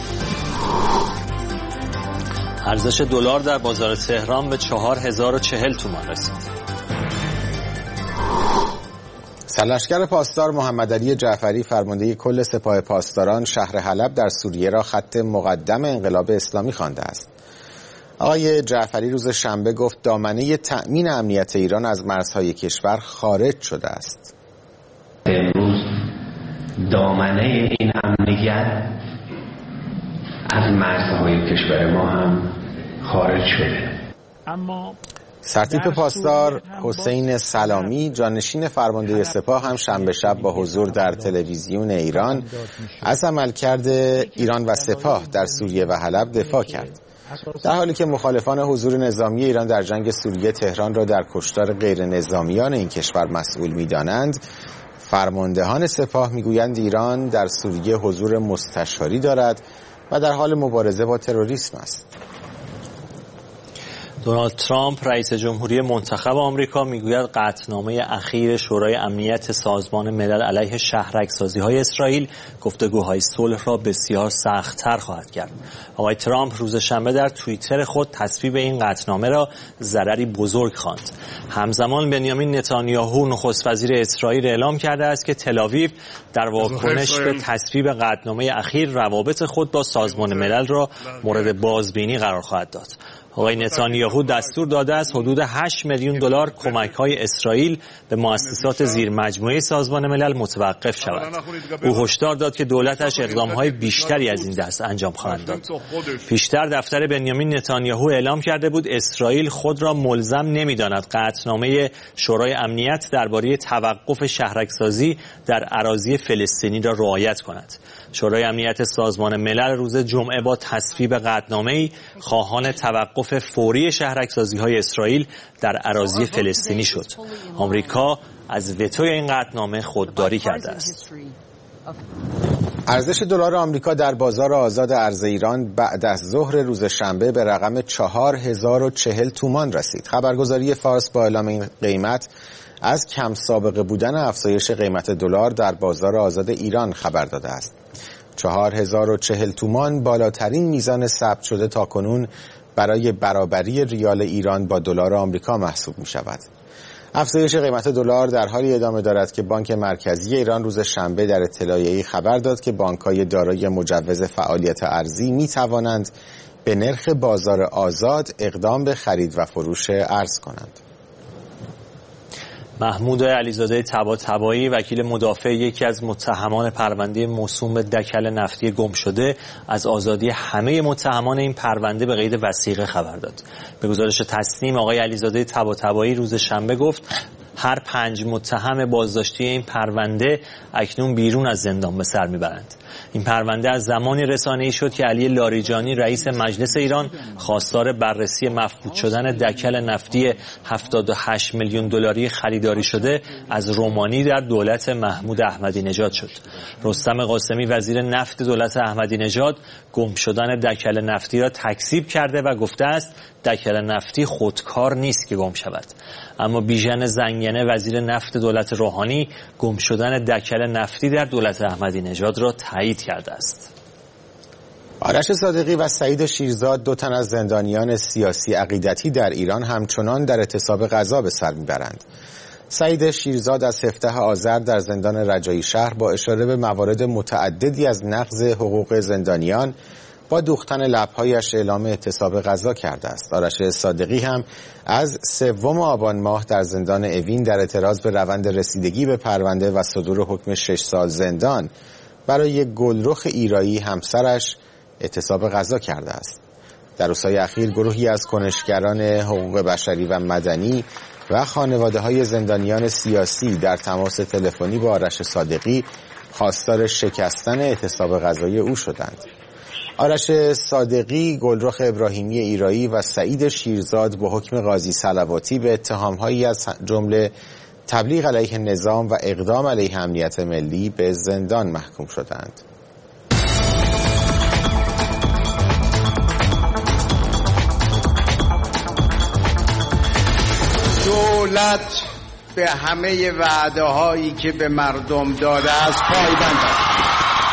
ارزش دلار در بازار تهران به 4040 تومان رسید. سرلشکر پاسدار محمد علی جعفری فرمانده کل سپاه پاسداران شهر حلب در سوریه را خط مقدم انقلاب اسلامی خوانده است. آقای جعفری روز شنبه گفت دامنه تأمین امنیت ایران از مرزهای کشور خارج شده است. امروز دامنه این امنیت از مرزهای کشور ما هم خارج شده. اما سرتیپ پاسدار حسین سلامی جانشین فرمانده سپاه هم شنبه شب با حضور در تلویزیون ایران از عملکرد ایران و سپاه در سوریه و حلب دفاع کرد. در حالی که مخالفان حضور نظامی ایران در جنگ سوریه تهران را در کشتار غیر نظامیان این کشور مسئول می‌دانند، فرماندهان سپاه می‌گویند ایران در سوریه حضور مستشاری دارد و در حال مبارزه با تروریسم است. دونالد ترامپ رئیس جمهوری منتخب آمریکا میگوید قطعنامه اخیر شورای امنیت سازمان ملل علیه شهرک‌سازی‌های اسرائیل گفتگوهای صلح را بسیار سخت‌تر خواهد کرد. آقای ترامپ روز شنبه در توییتر خود تصویب این قطعنامه را ضرری بزرگ خواند. همزمان بنیامین نتانیاهو نخست وزیر اسرائیل اعلام کرده است که تل‌آویو در واکنش به تصویب قطعنامه اخیر روابط خود با سازمان ملل را مورد بازبینی قرار خواهد داد. آقای نتانیاهو دستور داده است حدود 8 میلیون دلار کمک‌های اسرائیل به مؤسسات زیر مجموعه سازمان ملل متوقف شود. او هشدار داد که دولتش اقدام‌های بیشتری از این دست انجام خواهد داد. پیشتر دفتر بنیامین نتانیاهو اعلام کرده بود اسرائیل خود را ملزم نمی‌داند قطعنامه شورای امنیت درباره توقف شهرک‌سازی در اراضی فلسطینی را رعایت کند. شورای امنیت سازمان ملل روز جمعه با تصویب قطعنامه‌ای خواهان توقف فوری شهرک‌سازی‌های اسرائیل در اراضی فلسطینی شد. آمریکا از وتوی این قطعنامه خودداری کرده است. ارزش دلار آمریکا در بازار آزاد ارز ایران بعد از ظهر روز شنبه به رقم 4040 تومان رسید. خبرگزاری فارس با اعلام این قیمت از کم سابقه بودن افزایش قیمت دلار در بازار آزاد ایران خبر داده است. 4040 تومان بالاترین میزان ثبت شده تاکنون برای برابری ریال ایران با دلار آمریکا محسوب می شود. افزایش قیمت دلار در حالی ادامه دارد که بانک مرکزی ایران روز شنبه در اطلاعیه‌ای خبر داد که بانک‌های دارای مجوز فعالیت ارزی می توانند به نرخ بازار آزاد اقدام به خرید و فروش ارز کنند. محمود علیزاده طباطبایی وکیل مدافع یکی از متهمان پرونده موسوم به دکل نفتی گم شده از آزادی همه متهمان این پرونده به قید وثیقه خبر داد. به گزارش تسنیم آقای علیزاده طباطبایی روز شنبه گفت هر 5 متهم بازداشتی این پرونده اکنون بیرون از زندان به سر میبرند. این پرونده از زمانی رسانه‌ای شد که علی لاریجانی رئیس مجلس ایران خواستار بررسی مفقود شدن دکل نفتی 78 میلیون دلاری خریداری شده از رومانی در دولت محمود احمدی نژاد شد. رستم قاسمی وزیر نفت دولت احمدی نژاد گم شدن دکل نفتی را تکذیب کرده و گفته است دکل نفتی خودکار نیست که گم شود. اما بیژن زنگنه وزیر نفت دولت روحانی گم شدن دکل نفتی در دولت احمدی نژاد را تایید کرده است. آرش صادقی و سعید شیرزاد دو تن از زندانیان سیاسی عقیدتی در ایران همچنان در اعتصاب غذا به سر میبرند. سعید شیرزاد از 17 آذر در زندان رجایی شهر با اشاره به موارد متعددی از نقض حقوق زندانیان با دوختن لب‌هایش اعلام اعتصاب غذا کرده است. آرش صادقی هم از 3 آبان ماه در زندان اوین در اعتراض به روند رسیدگی به پرونده و صدور حکم 6 سال زندان برای گلرخ ایرایی همسرش اعتصاب غذا کرده است. در روزهای اخیر گروهی از کنشگران حقوق بشری و مدنی و خانواده‌های زندانیان سیاسی در تماس تلفنی با آرش صادقی خواستار شکستن اعتصاب غذایی او شدند. آرش صادقی، گلرخ ابراهیمی ایرایی و سعید شیرزاد با حکم قاضی صلواتی به اتهام‌هایی از جمله تبلیغ علیه نظام و اقدام علیه امنیت ملی به زندان محکوم شدند. دولت به همه وعده هایی که به مردم داده است پایبند است.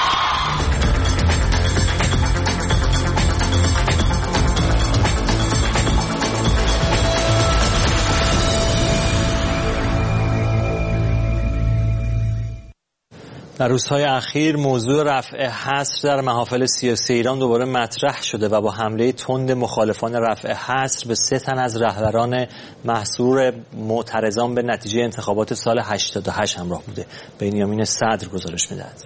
در روزهای اخیر موضوع رفع حصر در محافل سیاسی ایران دوباره مطرح شده و با حمله تند مخالفان رفع حصر به 3 تن از رهبران محصور معترضان به نتیجه انتخابات سال 88 همراه بوده. بنیامین صدر گزارش می‌دهد.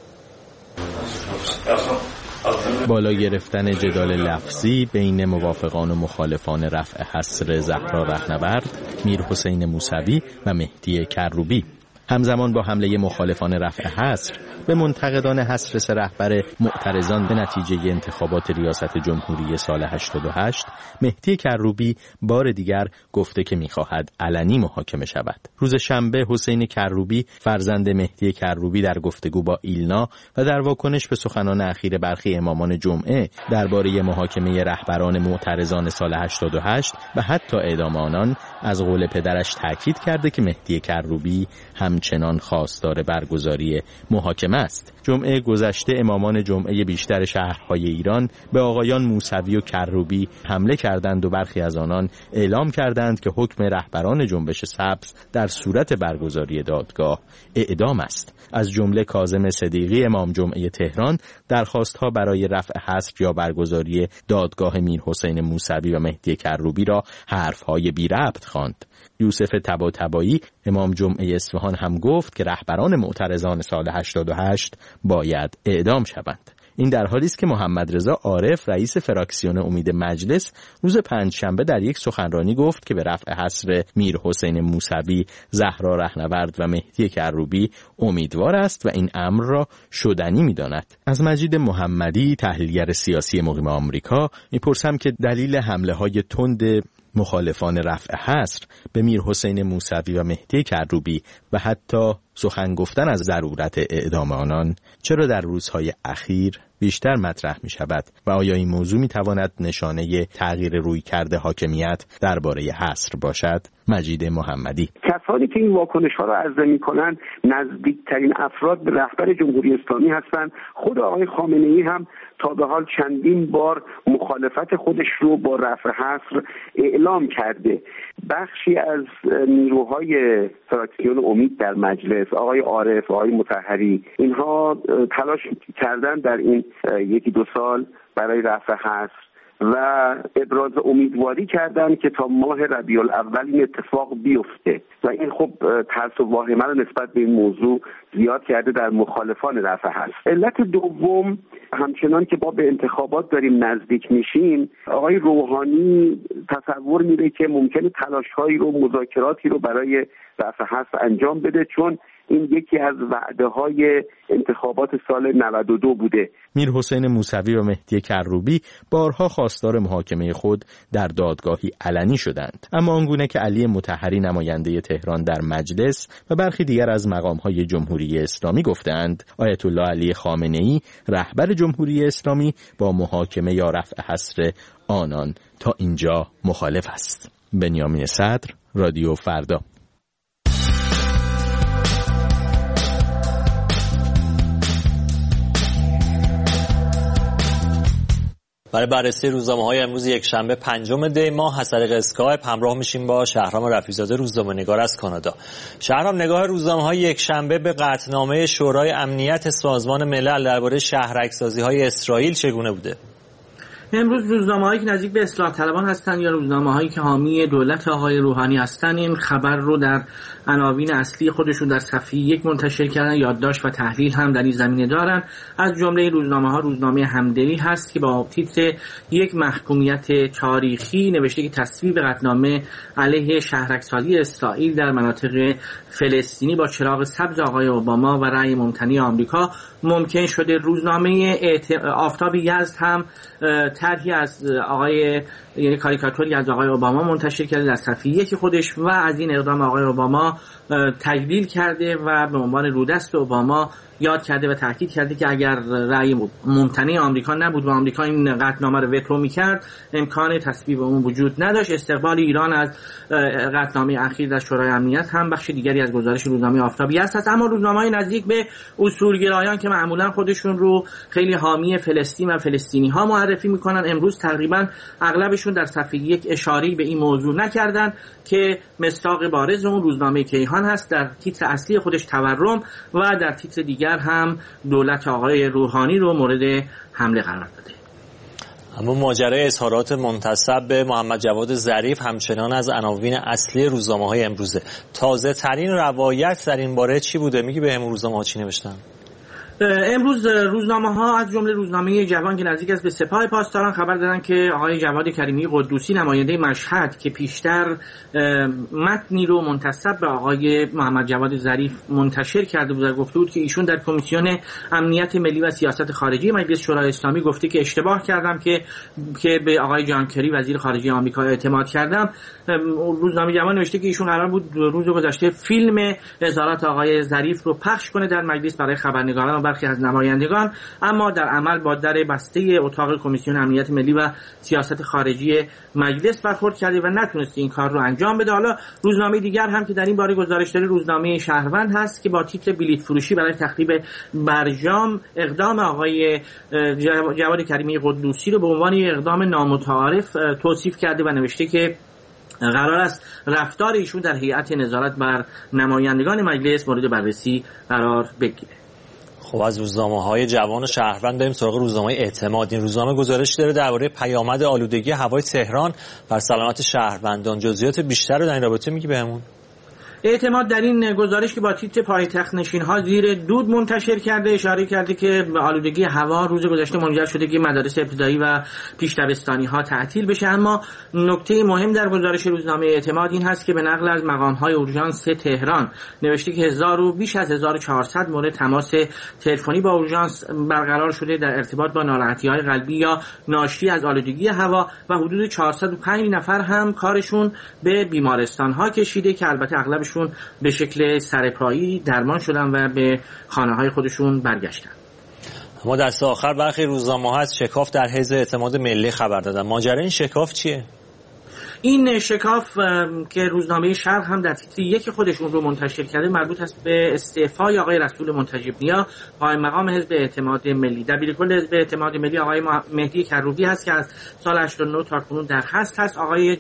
بالا گرفتن جدال لفظی بین موافقان و مخالفان رفع حصر زهرا رهنورد، میرحسین موسوی و مهدی کروبی. همزمان با حمله مخالفان رفع حصر به منتقدان حصر 3 رهبر معترضان به نتیجه انتخابات ریاست جمهوری سال 88، مهدی کروبی بار دیگر گفته که می‌خواهد علنی محاکمه شود. روز شنبه حسین کروبی فرزند مهدی کروبی در گفتگو با ایلنا و در واکنش به سخنان اخیر برخی امامان جمعه درباره محاکمه رهبران معترضان سال 88 و حتی اعدام آنان از قول پدرش تاکید کرده که مهدی کروبی همچنان خواستار برگزاری محاکمه است. جمعه گذشته امامان جمعه بیشتر شهرهای ایران به آقایان موسوی و کروبی حمله کردند و برخی از آنان اعلام کردند که حکم رهبران جنبش سبز در صورت برگزاری دادگاه اعدام است. از جمله کاظم صدیقی امام جمعه تهران درخواست‌ها برای رفع حصر یا برگزاری دادگاه میرحسین موسوی و مهدی کروبی را حرف‌های بی ربط خواند. یوسف طباطبایی امام جمعه اصفهان هم گفت که رهبران معترضان سال 88 باید اعدام شوند. این در حالی است که محمد رضا عارف رئیس فراکسیون امید مجلس روز پنجشنبه در یک سخنرانی گفت که به رفع حصر میرحسین موسوی، زهرا رهنورد و مهدی کروبی امیدوار است و این امر را شدنی می‌داند. از مجید محمدی تحلیلگر سیاسی مقیم آمریکا می‌پرسم که دلیل حمله‌های تند مخالفان رفع حصر به میرحسین موسوی و مهدی کروبی و حتی سخن گفتن از ضرورت اعدام آنان چرا در روزهای اخیر بیشتر مطرح می شود و آیا این موضوع می تواند نشانه تغییر رویکرد حاکمیت درباره حصر باشد؟ مجید محمدی: کسانی که این واکنش ها را عرضه می کنند نزدیکترین افراد به رهبر جمهوری اسلامی هستند. خود آقای خامنه ای هم تا به حال چندین بار مخالفت خودش رو با رفع حصر اعلام کرده. بخشی از نیروهای فراکسیون امید در مجلس، آقای عارف، آقای مطهری، اینها تلاش کردن در این 1-2 سال برای رفع حصر و ابراز امیدواری کردن که تا ماه ربیع الاول این اتفاق بیفته و این خب ترس و واهمه رو نسبت به این موضوع زیاد کرده در مخالفان رفع حصر. علت دوم، همچنان که با به انتخابات داریم نزدیک میشیم، آقای روحانی تصور میره که ممکنه تلاش‌هایی رو، مذاکراتی رو برای رفع حصر انجام بده، چون این یکی از وعده‌های انتخابات سال 92 بوده. میرحسین موسوی و مهدی کروبی بارها خواستار محاکمه خود در دادگاهی علنی شدند، اما آنگونه که علی مطهری نماینده تهران در مجلس و برخی دیگر از مقام‌های جمهوری اسلامی گفتند، آیت الله علی خامنه‌ای رهبر جمهوری اسلامی با محاکمه یا رفع حصر آنان تا اینجا مخالف است. بنیامین صدر، رادیو فردا. برای بررسی روزنامه‌های امروز یکشنبه 5 دی ماه از طریق اسکایپ همراه میشیم با شهرام رفیع‌زاده، روزنامه‌نگار از کانادا. شهرام، نگاه روزنامه‌های یکشنبه به قطعنامه شورای امنیت سازمان ملل درباره شهرک‌سازی‌های اسرائیل چگونه بوده؟ امروز روزنامه‌هایی که نزدیک به اصلاح طلبان هستند یا روزنامه‌هایی که حامی دولت آقای روحانی هستند این خبر رو در عناوین اصلی خودشون در صفحه 1 منتشر کردن. یادداشت و تحلیل هم در این زمینه دارن. از جمله روزنامه‌ها روزنامه همدلی هست که با تیتر یک محکومیت تاریخی نوشته که تصویب قطعنامه علیه شهرک‌سازی اسرائیل در مناطق فلسطینی با چراغ سبز آقای اوباما و رأی ممتنع آمریکا ممکن شده. روزنامه آفتاب یزد هم طرحی از یعنی کاریکاتوری از آقای اوباما منتشر کرده در صفحه 1 خودش و از این اقدام آقای اوباما تجلیل کرده و به عنوان رودست اوباما یاد کرده و تاکید کرده که اگر رأی ممتنع آمریکا نبود و آمریکا این قطعنامه رو وتو می‌کرد امکان تصویب اون وجود نداشت. استقبال ایران از قطعنامه اخیر در شورای امنیت هم بخش دیگری از گزارش روزنامه آفتابی است. اما روزنامه‌های نزدیک به اصولگرایان که معمولا خودشون رو خیلی حامی فلسطین و فلسطینی‌ها معرفی می‌کنن امروز تقریبا اغلبشون در صفحه 1 اشاره‌ای به این موضوع نکردن که مصداق بارز اون روزنامه کیهان هست. در تیتر اصلی خودش تورم و در تیتر دیگر هم دولت آقای روحانی رو مورد حمله قرار داده. اما ماجرای اظهارات منتسب به محمد جواد ظریف همچنان از عناوین اصلی روزنامه‌های امروزه. تازه ترین روایت در این باره چی بوده؟ میگی به امروز روزنامه‌ها چی نوشتن؟ امروز روزنامه‌ها از جمله روزنامه جوان که نزدیک است به سپاه پاسداران خبر دادن که آقای جواد کریمی قدوسی نماینده مشهد که پیشتر متنی رو منتسب به آقای محمد جواد ظریف منتشر کرده بود و گفته بود که ایشون در کمیسیون امنیت ملی و سیاست خارجی مجلس شورای اسلامی گفته که اشتباه کردم که به آقای جان کری وزیر خارجه آمریکا اعتماد کردم. روزنامه جوان نوشته که ایشون قرار بود روز گذشته فیلم اظهارات آقای ظریف رو پخش کنه در مجلس برای خبرنگاران و برخی از نمایندگان، اما در عمل با در بسته اتاق کمیسیون امنیت ملی و سیاست خارجی مجلس برخورد کرده و نتونست این کار رو انجام بده. حالا روزنامه دیگر هم که در این باره گزارش داره روزنامه شهروند هست که با تیتر بلیط فروشی برای تخریب برجام اقدام آقای جواد کریمی قدوسی رو به عنوان اقدام نامتعارف توصیف کرده و نوشته که قرار است رفتار ایشون در هیئت نظارت بر نمایندگان مجلس مورد بررسی قرار بگیره. خب از روزنامه‌های جوان و شهروند بریم سراغ روزنامه اعتماد. این روزنامه گزارش داره درباره پیامد آلودگی هوای تهران بر سلامت شهروندان. جزئیات بیشتر رو در این رابطه میگی بهمون؟ اعتماد در این گزارش که با تیتر پایتخت نشین‌ها زیر دود منتشر کرده اشاره کرده که آلودگی هوا روز گذشته منجر شده که مدارس ابتدایی و پیش دبستانی‌ها تعطیل بشه. اما نکته مهم در گزارش روزنامه اعتماد این هست که به نقل از مقام‌های اورژانس تهران نوشته که بیش از 1400 مورد تماس تلفنی با اورژانس برقرار شده در ارتباط با ناراحتی‌های قلبی یا ناشی از آلودگی هوا و حدود 405 نفر هم کارشون به بیمارستان‌ها کشیده که البته اغلبشون به شکل سرپایی درمان شدن و به خانه‌های خودشون برگشتن. اما دست آخر برخی روزنامه‌ها از شکاف در حزب اعتماد ملی خبر دادن. ماجرای این شکاف چیه؟ این شکاف که روزنامه شرق هم در تیتر 1 خودشون رو منتشر کرده مربوط است به استعفای آقای رسول منتجب نیا قائم مقام حزب اعتماد ملی. دبیرکل حزب اعتماد ملی آقای مهدی کروبی هست که از سال 89 تا کنون در هست. آقای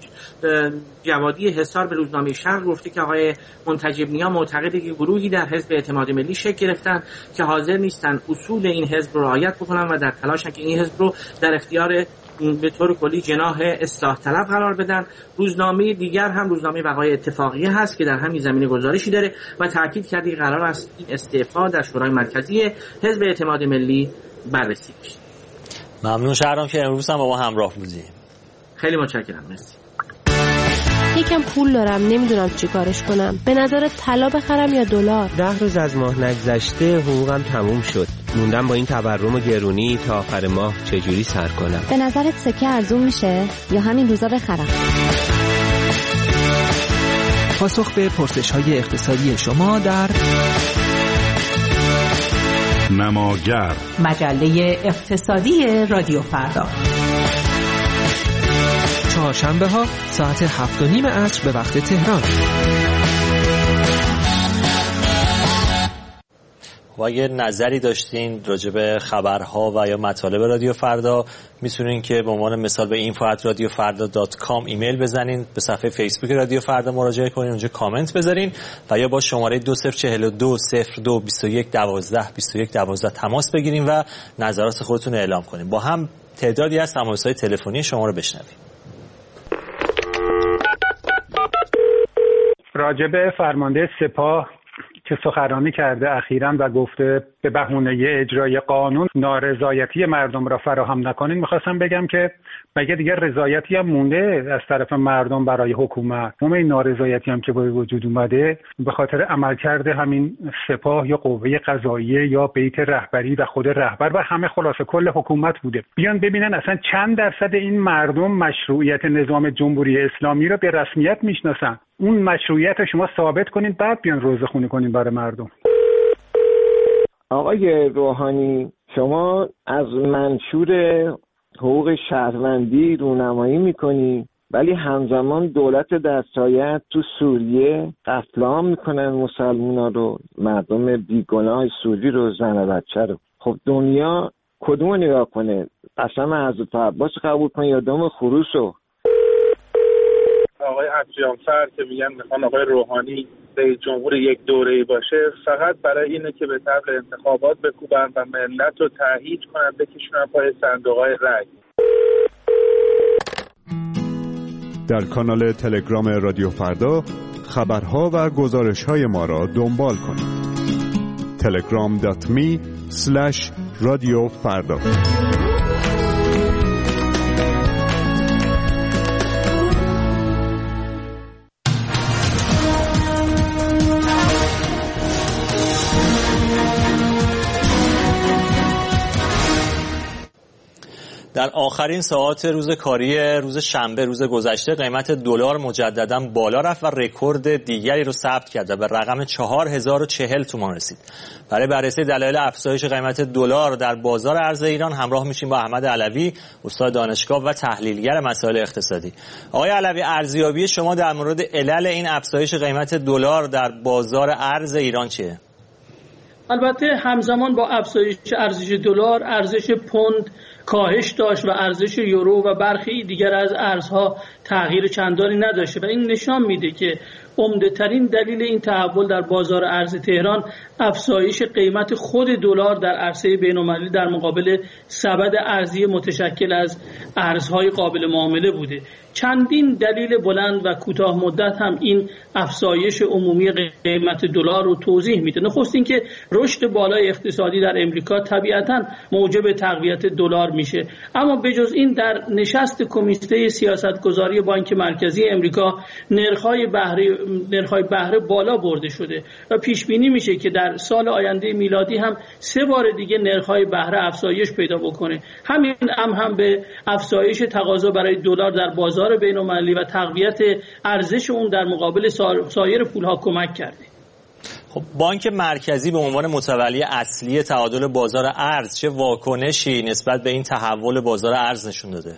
جوادی حصار به روزنامه شرق گفته که آقای منتجب نیا معتقده که گروهی در حزب اعتماد ملی شکل گرفتن که حاضر نیستن اصول این حزب رو رعایت بکنن و در تلاشن که این حزب رو در اختیار به طور کلی جناح اصلاح طلب قرار بدن. روزنامه دیگر هم روزنامه وقایع اتفاقیه هست که در همین زمینه گزارشی داره و تاکید کرده که قرار است این استعفا در شورای مرکزی حزب اعتماد ملی بررسی بشه. ممنون شهرام که امروز هم با ما همراه بودی. خیلی متشکرم. مرسی. یکم پول دارم نمیدونم چی کارش کنم. به نظرت طلا بخرم یا دلار؟ 10 روز از ماه نگذشته حقوقم تموم شد. موندم با این تورم و گرونی تا آخر ماه چجوری سر کنم. به نظرت سکه ارزون میشه یا همین روزا بخرم؟ پاسخ به پرسش‌های اقتصادی شما در نماگر، مجله اقتصادی رادیو فردا. چهارشنبه ها ساعت 7:30 عصر به وقت تهران. و اگه نظری داشتین راجع به خبرها و یا مطالب رادیو فردا میتونین که به عنوان مثال به info@radiofarda.com ایمیل بزنین، به صفحه فیسبوک رادیو فردا مراجعه کنین، اونجا کامنت بذارین و یا با شماره 2042 02 21 12 21 12 تماس بگیرین و نظرات خودتون اعلام کنین. با هم تعدادی از تماس‌های تلفنی شما رو بشنویم. راجع به فرمانده سپاه که سخنرانی کرده اخیراً و گفته به بهونه اجرای قانون نارضایتی مردم را فراهم نکنین، میخواستم بگم که مگه دیگه رضایتی هم مونده از طرف مردم برای حکومت؟ این نارضایتی هم که به وجود اومده به خاطر عملکرد همین سپاه یا قوه قضاییه یا بیت رهبری و خود رهبر و همه خلاصه کل حکومت بوده. بیان ببینن اصلا چند درصد این مردم مشروعیت نظام جمهوری اسلامی رو به رسمیت میشناسن. اون مشروعیت رو شما ثابت کنین بعد بیان روزخونی کنین برای مردم. آقای روحانی، شما از منشور حقوق شهروندی رونمایی میکنی ولی همزمان دولت دستایت تو سوریه قتل عام میکنن مسلمونا رو، مردم بیگناه سوری رو، زن و بچه رو. خب دنیا کدوم نگاه کنه؟ قسم حضرت عباس قبول کنه یا دم خروس رو؟ آقای افجانفر که میگن میخوان آقای روحانی رئیس جمهور یک دوره‌ای باشه، فقط برای اینه که به طبل انتخابات بکوبن و ملت رو تهییج کنن بکشونن پای صندوق‌های رای. در کانال تلگرام رادیو فردا خبرها و گزارش‌های ما را دنبال کنید. telegram.me/رادیوفردا. در آخرین ساعات روز کاری روز شنبه روز گذشته قیمت دلار مجددا بالا رفت و رکورد دیگری رو ثبت کرد و به رقم 4040 تومان رسید. برای بررسی دلایل افزایش قیمت دلار در بازار ارز ایران همراه میشیم با احمد علوی، استاد دانشگاه و تحلیلگر مسائل اقتصادی. آقای علوی، ارزیابی شما در مورد علل این افزایش قیمت دلار در بازار ارز ایران چیه؟ البته همزمان با افزایش ارزش دلار، ارزش پوند کاهش داشت و ارزش یورو و برخی دیگر از ارزها تغییر چندانی نداشته و این نشان میده که عمده ترین دلیل این تحول در بازار ارز تهران افزایش قیمت خود دلار در عرصه بین‌المللی در مقابل سبد ارزی متشکل از ارزهای قابل معامله بوده. چندین دلیل بلند و کوتاه مدت هم این افزایش عمومی قیمت دلار رو توضیح میده. نخست اینکه رشد بالای اقتصادی در امریکا طبیعتاً موجب تقویت دلار میشه، اما بجز این در نشست کمیته سیاستگذاری بانک مرکزی امریکا نرخ‌های بهره بالا برده شده و پیش بینی میشه که در سال آینده میلادی هم 3 بار دیگه نرخ‌های بهره افزایش پیدا بکنه. همین هم به افزایش تقاضا برای دلار در بازار بین‌المللی و تقویت ارزش اون در مقابل سایر پول‌ها کمک کرده. خب بانک مرکزی به عنوان متولی اصلی تعادل بازار ارز چه واکنشی نسبت به این تحول بازار ارز نشون داده؟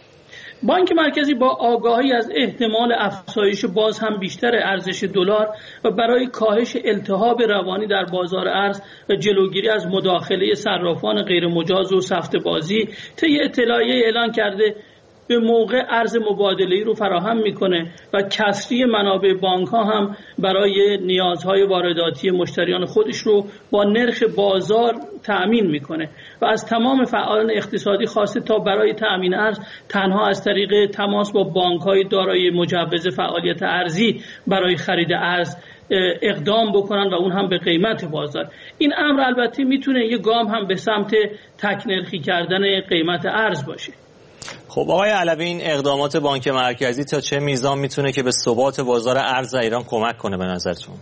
بانک مرکزی با آگاهی از احتمال افزایش باز هم بیشتر ارزش دلار و برای کاهش التهاب روانی در بازار ارز و جلوگیری از مداخله صرافان غیر مجاز و سفته بازی طی اطلاعیه اعلان کرده به موقع ارز مبادله‌ای رو فراهم میکنه و کسری منابع بانک ها هم برای نیازهای وارداتی مشتریان خودش رو با نرخ بازار تأمین میکنه و از تمام فعالان اقتصادی خواسته تا برای تأمین ارز تنها از طریق تماس با بانک های دارای مجوز فعالیت ارزی برای خرید ارز اقدام بکنن و اون هم به قیمت بازار. این امر البته میتونه یه گام هم به سمت تکنرخی کردن قیمت ارز باشه. خب آقای علوی، این اقدامات بانک مرکزی تا چه میزان میتونه که به ثبات بازار ارز ایران کمک کنه به نظرتون؟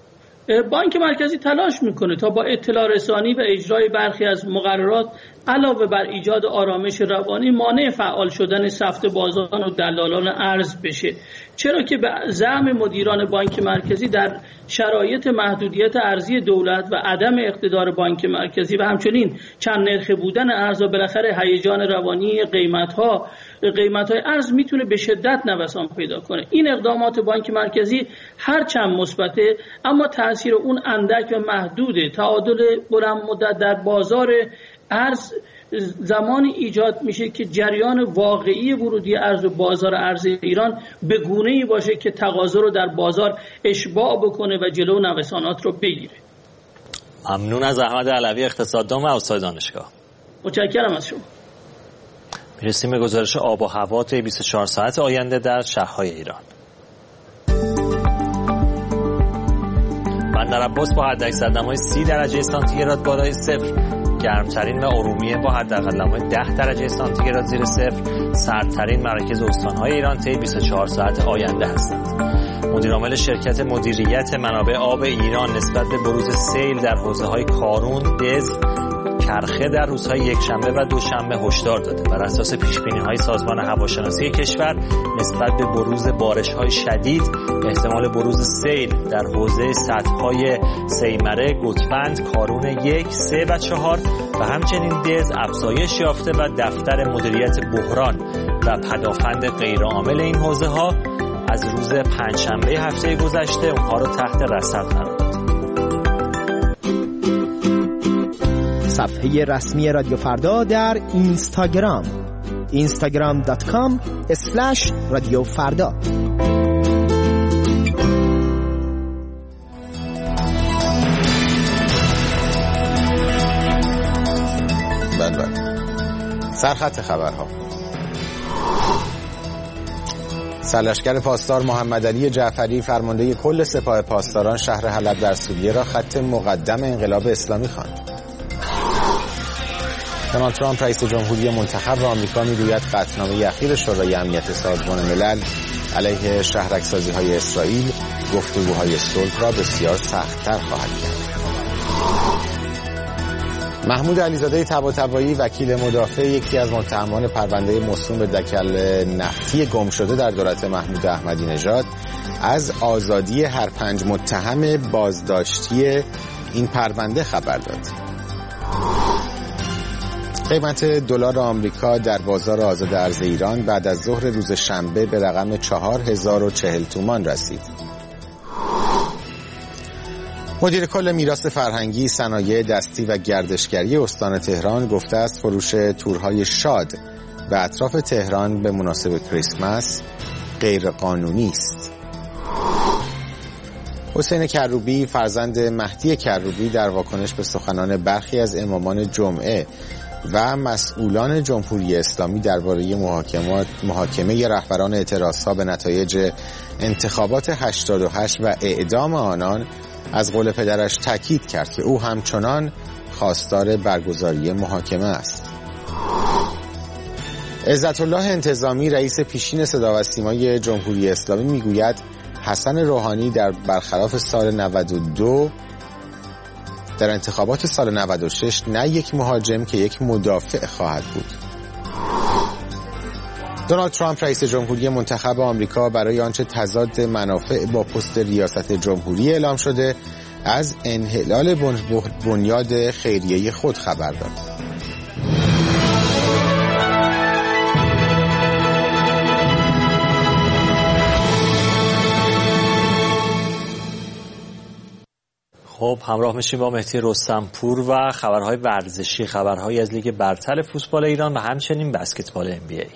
بانک مرکزی تلاش میکنه تا با اطلاع رسانی و اجرای برخی از مقررات علاوه بر ایجاد آرامش روانی مانع فعال شدن سفته بازاران و دلالان ارز بشه، چرا که به زعم مدیران بانک مرکزی در شرایط محدودیت ارزی دولت و عدم اقتدار بانک مرکزی و همچنین چند نرخ بودن ارز و بالاخره هیجان روانی قیمت‌های ارز میتونه به شدت نوسان پیدا کنه. این اقدامات بانک مرکزی هرچند مثبته اما تاثیر اون اندک و محدوده. تعادل بلند مدت در بازار ارز زمانی ایجاد میشه که جریان واقعی ورودی ارز و بازار ارز ایران به گونه‌ای باشه که تقاضا رو در بازار اشباع بکنه و جلو نوسانات رو بگیره. ممنون از احمد علوی، اقتصاددان و استاد دانشگاه. متشکرم از شما. میرسیم به گزارش آب و هوا طی 24 ساعت آینده در شهرهای ایران. بندر عباس با حداکثر نمای 30 درجه سانتیگراد بالای صفر، گرمترین و ارومیه با حداقل نمای 10 درجه سانتیگراد زیر صفر، سردترین مراکز استان‌های ایران طی 24 ساعت آینده هستند. مدیرعامل شرکت مدیریت منابع آب ایران نسبت به بروز سیل در حوزه‌های کارون، دز، چرخه در روزهای یکشنبه و دوشنبه هشدار داده. بر اساس پیش‌بینی‌های سازمان هواشناسی کشور نسبت به بروز بارش‌های شدید، احتمال بروز سیل در حوزه سدهای سیمره، گوتفند، کارون 1، 3 و 4 و همچنین دز افزایش یافته و دفتر مدیریت بحران و پدافند غیرعامل این حوزه‌ها از روز پنجشنبه هفته گذشته اونها رو تحت رصد قرار داد. صفحه رسمی رادیو فردا در اینستاگرام instagram.com/رادیو فردا. بله. سرخط خبرها. سرلشکر پاسدار محمد علی جعفری فرمانده کل سپاه پاسداران شهر حلب در سوریه را خط مقدم انقلاب اسلامی خواند. دونالد ترامپ رئیس جمهوری منتخب آمریکا میگوید قطعنامه اخیر شورای امنیت سازمان ملل علیه شهرک‌سازی‌های اسرائیل گفتگوهای صلح را بسیار سخت‌تر خواهد کرد. محمود علیزاده طباطبایی وکیل مدافع یکی از متهمان پرونده موسوم به دکل نفتی گم شده در دولت محمود احمدی نژاد از آزادی هر 5 متهم بازداشتی این پرونده خبر داد. قیمت دلار آمریکا در بازار آزاد ارز ایران بعد از ظهر روز شنبه به رقم 4040 تومان رسید. مدیر کل میراث فرهنگی، صنایع دستی و گردشگری استان تهران گفته است فروش تورهای شاد به اطراف تهران به مناسبت کریسمس غیر قانونی است. حسین کروبی فرزند مهدی کروبی در واکنش به سخنان برخی از امامان جمعه و مسئولان جمهوری اسلامی درباره محاکمه رهبران اعتراضها به نتایج انتخابات 88 و اعدام آنان از قول پدرش تاکید کرد که او همچنان خواستار برگزاری محاکمه است. عزت الله انتظامی رئیس پیشین صدا و سیمای جمهوری اسلامی میگوید حسن روحانی در برخلاف سال 92 در انتخابات سال 96 نه یک مهاجم که یک مدافع خواهد بود. دونالد ترامپ رئیس جمهوری منتخب آمریکا برای آنچه تضاد منافع با پست ریاست جمهوری اعلام شده از انحلال بنیاد خیریه خود خبر داد. خب همراه میشیم با مهدی رستمپور و خبرهای ورزشی، خبرهایی از لیگ برتر فوتبال ایران و همچنین بسکتبال NBA.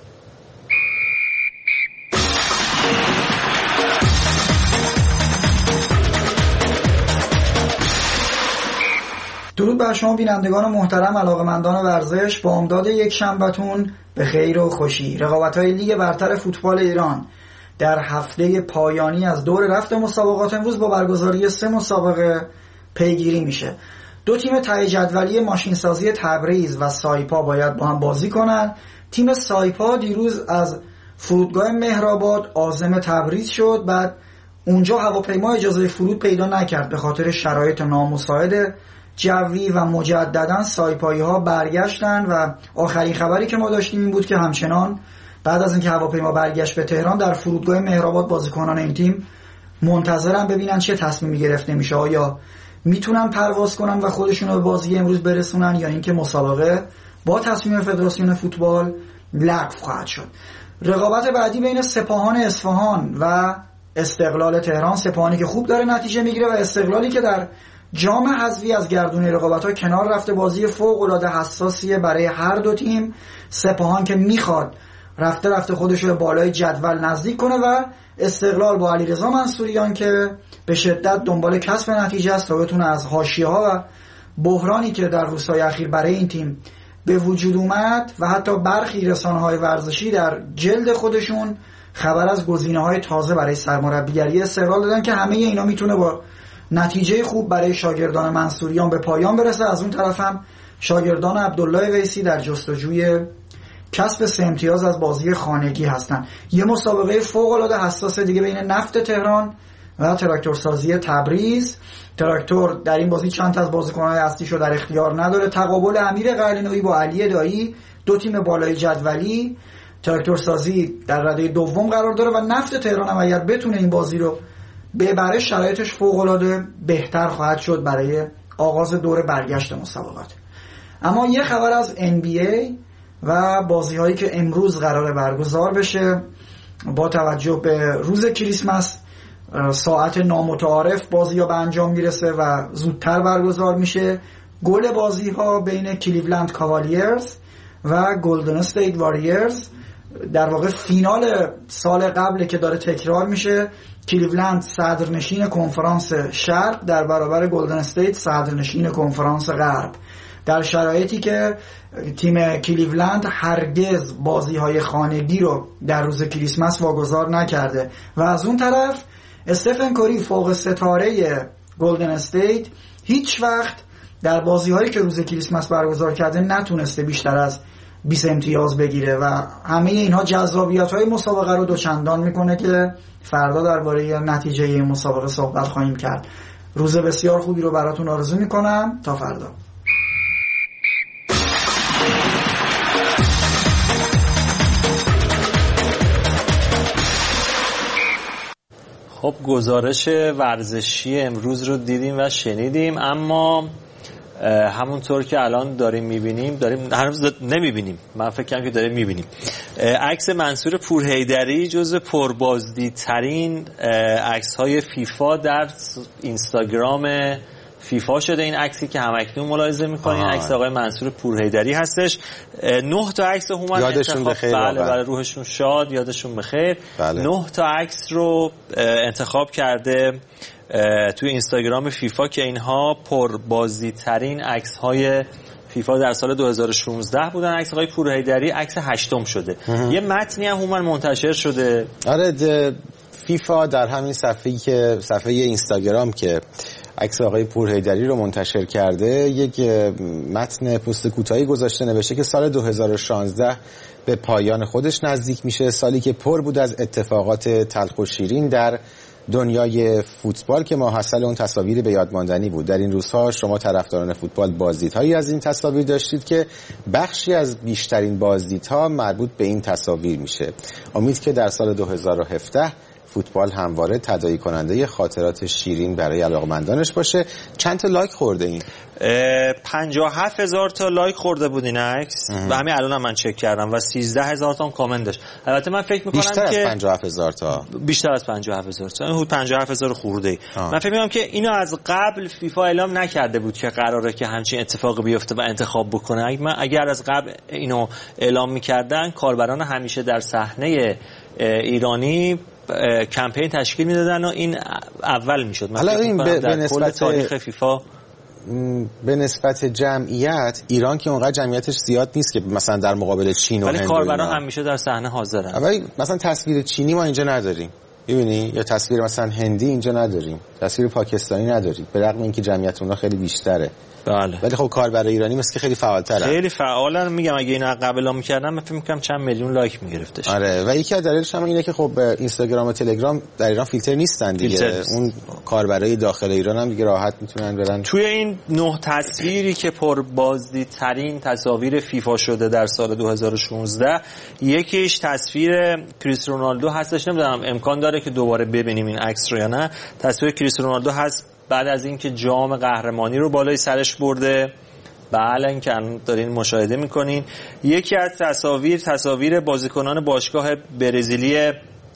درود بر شما بینندگان محترم، علاقه‌مندان ورزش. با امداد یک شنبه‌تون به خیر و خوشی. رقابت‌های لیگ برتر فوتبال ایران در هفته پایانی از دور رفت مسابقات امروز با برگزاری 3 مسابقه پیگیری میشه. 2 تیم ته جدولی ماشینسازی تبریز و سایپا باید با هم بازی کنن. تیم سایپا دیروز از فرودگاه مهرآباد عازم تبریز شد، بعد اونجا هواپیما اجازه فرود پیدا نکرد به خاطر شرایط نامساعد جوی و مجددا سایپایی ها برگشتن و آخرین خبری که ما داشتیم این بود که همچنان بعد از اینکه هواپیما برگشت به تهران در فرودگاه مهرآباد بازیکنان این تیم منتظرن ببینن چه تصمیمی گرفته میشه، آیا میتونن پرواز کنن و خودشون رو به بازی امروز برسونن یا اینکه مسابقه با تصمیم فدراسیون فوتبال لغو خواهد شد. رقابت بعدی بین سپاهان اصفهان و استقلال تهران، سپاهانی که خوب داره نتیجه میگیره و استقلالی که در جام حذفی از گردون رقابت‌ها کنار رفته. بازی فوق‌العاده حساسیه برای هر دو تیم. سپاهان که میخواد رفته خودش رو بالای جدول نزدیک کنه و استقلال با علیرضا منصوریان که به شدت دنبال کسب نتیجه است تا بتونه از حاشیه‌ها و بحرانی که در روزهای اخیر برای این تیم به وجود اومد و حتی برخی رسانه‌های ورزشی در جلد خودشون خبر از گزینه‌های تازه برای سرمربیگری استقلال دادن که همه اینا میتونه با نتیجه خوب برای شاگردان منصوریان به پایان برسه. از اون طرف هم شاگردان عبدالله ویسی در جستجوی کسب 3 امتیاز از بازی خانگی هستن. یه مسابقه فوق‌العاده حساس دیگه بین نفت تهران و تراکتورسازی تبریز. تراکتور در این بازی چند تا از بازیکن‌های اصلیش رو در اختیار نداره. تقابل امیر قلعه‌نویی با علی دایی، دو تیم بالای جدولی. تراکتورسازی در رده دوم قرار داره و نفت تهران هم اگر بتونه این بازی رو ببره شرایطش فوق‌العاده بهتر خواهد شد برای آغاز دور برگشت مسابقات. اما یه خبر از NBA و بازی‌هایی که امروز قراره برگزار بشه. با توجه به روز کریسمس ساعت نامتعارف بازی‌ها به انجام میرسه و زودتر برگزار میشه. گل بازی‌ها بین کلیولند کاوالیرز و گلدن استیت واریرز، در واقع فینال سال قبل که داره تکرار میشه. کلیولند صدرنشین کنفرانس شرق در برابر گلدن استیت صدرنشین کنفرانس غرب، در شرایطی که تیم کلیولند هرگز بازی‌های خانگی رو در روز کریسمس واگذار نکرده و از اون طرف استفن کوری فوق ستاره گلدن استیت هیچ وقت در بازی‌هایی که روز کریسمس برگزار کرده نتونسته بیشتر از 20 امتیاز بگیره و همه اینها جذابیت‌های مسابقه رو دوچندان میکنه که فردا درباره نتیجه این مسابقه صحبت خواهیم کرد. روز بسیار خوبی رو براتون آرزو میکنم. تا فردا. خب گزارش ورزشی امروز رو دیدیم و شنیدیم، اما همونطور که الان داریم میبینیم، هنوز نمیبینیم، من فکر کنم که داریم میبینیم، عکس منصور پورحیدری جزو پربازدیدترین عکس های فیفا در اینستاگرام فیفا شده. این عکسی که همکنون ملاحظه میکنین عکس آقای منصور پورحیدری هستش. 9 تا عکس هومن یادشون بخیر، بله روحشون شاد، یادشون بخیر. 9 تا عکس رو انتخاب کرده توی اینستاگرام فیفا که اینها پربازدیدترین عکس های فیفا در سال 2016 بودن. عکس آقای پورحیدری عکس 8م شده. یه متنی هم هومن منتشر شده. آره فیفا در همین صفحه اینستاگرام که عکس آقای پورحیدری رو منتشر کرده یک متن پست کوتاهی گذاشته، نوشته که سال 2016 به پایان خودش نزدیک میشه، سالی که پر بود از اتفاقات تلخ و شیرین در دنیای فوتبال که ماحصل اون تصاویر به یاد ماندنی بود. در این روزها شما طرفداران فوتبال بازدیدهایی از این تصاویر داشتید که بخشی از بیشترین بازدیدها مربوط به این تصاویر میشه. امید که در سال 2017 فوتبال همواره تداعی کننده خاطرات شیرین برای علاقمندانش باشه. چند تا لایک خورده این؟ 57,000 تا لایک خورده بود این عکس و همین الان هم من چک کردم و 13,000 تا هم کامنت داشت. البته من فکر میکنم بیشتر که از 57,000 تا، بیشتر از 57,000 تا، حدود 57,000 خورده. من فکر میکنم که اینو از قبل فیفا اعلام نکرده بود که قراره که همچین اتفاقی بیفته و انتخاب بکنه. اگر از قبل اینو اعلام میکردن، کاربران همیشه در صحنه ایرانی کمپین تشکیل میدادن و این اول میشد. حالا این به نسبت تاریخ فیفا، به نسبت جمعیت ایران که اونقدر جمعیتش زیاد نیست که مثلا در مقابل چین و هند، ولی کاربران همیشه در صحنه حاضرن. ولی مثلا تصویر چینی ما اینجا نداریم، می‌بینی، یا تصویر مثلا هندی اینجا نداریم، تصویر پاکستانی نداریم، به رغم اینکه جمعیت اونها خیلی بیشتره. بله. ولی خب کاربر ایرانی مثل که خیلی فعال‌تره. خیلی فعالن. میگم اگه اینا قبلا می‌کردن من فکر می‌کنم چند میلیون لایک می‌گرفتش. آره و یکی از دلایلش هم اینه که خب اینستاگرام و تلگرام در ایران فیلتر نیستن دیگه. اون کاربرای داخل ایران هم دیگه راحت میتونن برن. توی این 9 تصویری که پربازدیدترین تصاویر فیفا شده در سال 2016، یکیش تصویر کریس رونالدو هستش. نمیدونم امکان داره که دوباره ببینیم این عکس رو یا نه. تصویر کریس رونالدو هست بعد از اینکه جام قهرمانی رو بالای سرش برده. بله این که دارین مشاهده میکنین. یکی از تصاویر بازیکنان باشگاه برزیلی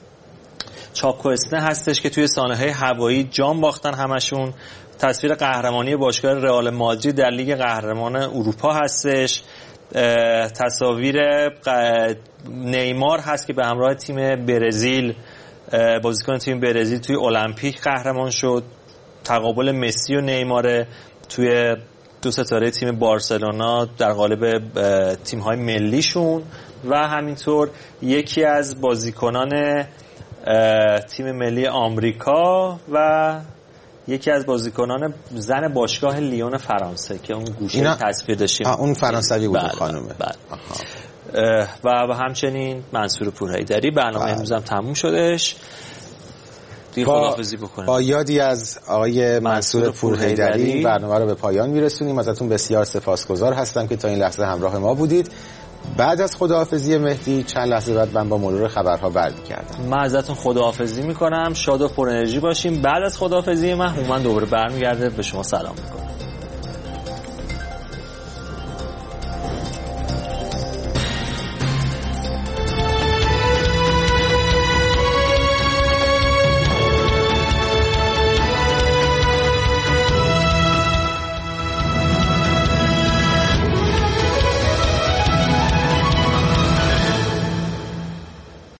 چاکوئسنه هستش که توی سانحه هوایی جام باختن همشون. تصویر قهرمانی باشگاه رئال مادرید در لیگ قهرمان اروپا هستش. تصاویر نیمار هست که به همراه تیم برزیل، بازیکن تیم برزیل توی المپیک قهرمان شد. تقابل مسی و نیمار توی 2 ستاره تیم بارسلونا در قالب تیم‌های ملیشون. و همینطور یکی از بازیکنان تیم ملی آمریکا و یکی از بازیکنان زن باشگاه لیون فرانسه که اون گوشه تصویر داشتیم، اون فرانسوی بود خانومه. و همچنین منصور پورحیدری. برنامه امروز هم تموم شدش. خداحافظی بکنیم. با یادی از آقای منصور پورحیدری برنامه رو به پایان میرسونیم. ازتون بسیار سپاسگزار هستم که تا این لحظه همراه ما بودید. بعد از خداحافظی مهدی چند لحظه بعد من با مرور خبرها برمیگردم. من ازتون خداحافظی میکنم، شاد و پر انرژی باشیم. بعد از خداحافظی من هومن دوباره برمیگرده به شما سلام میکنم.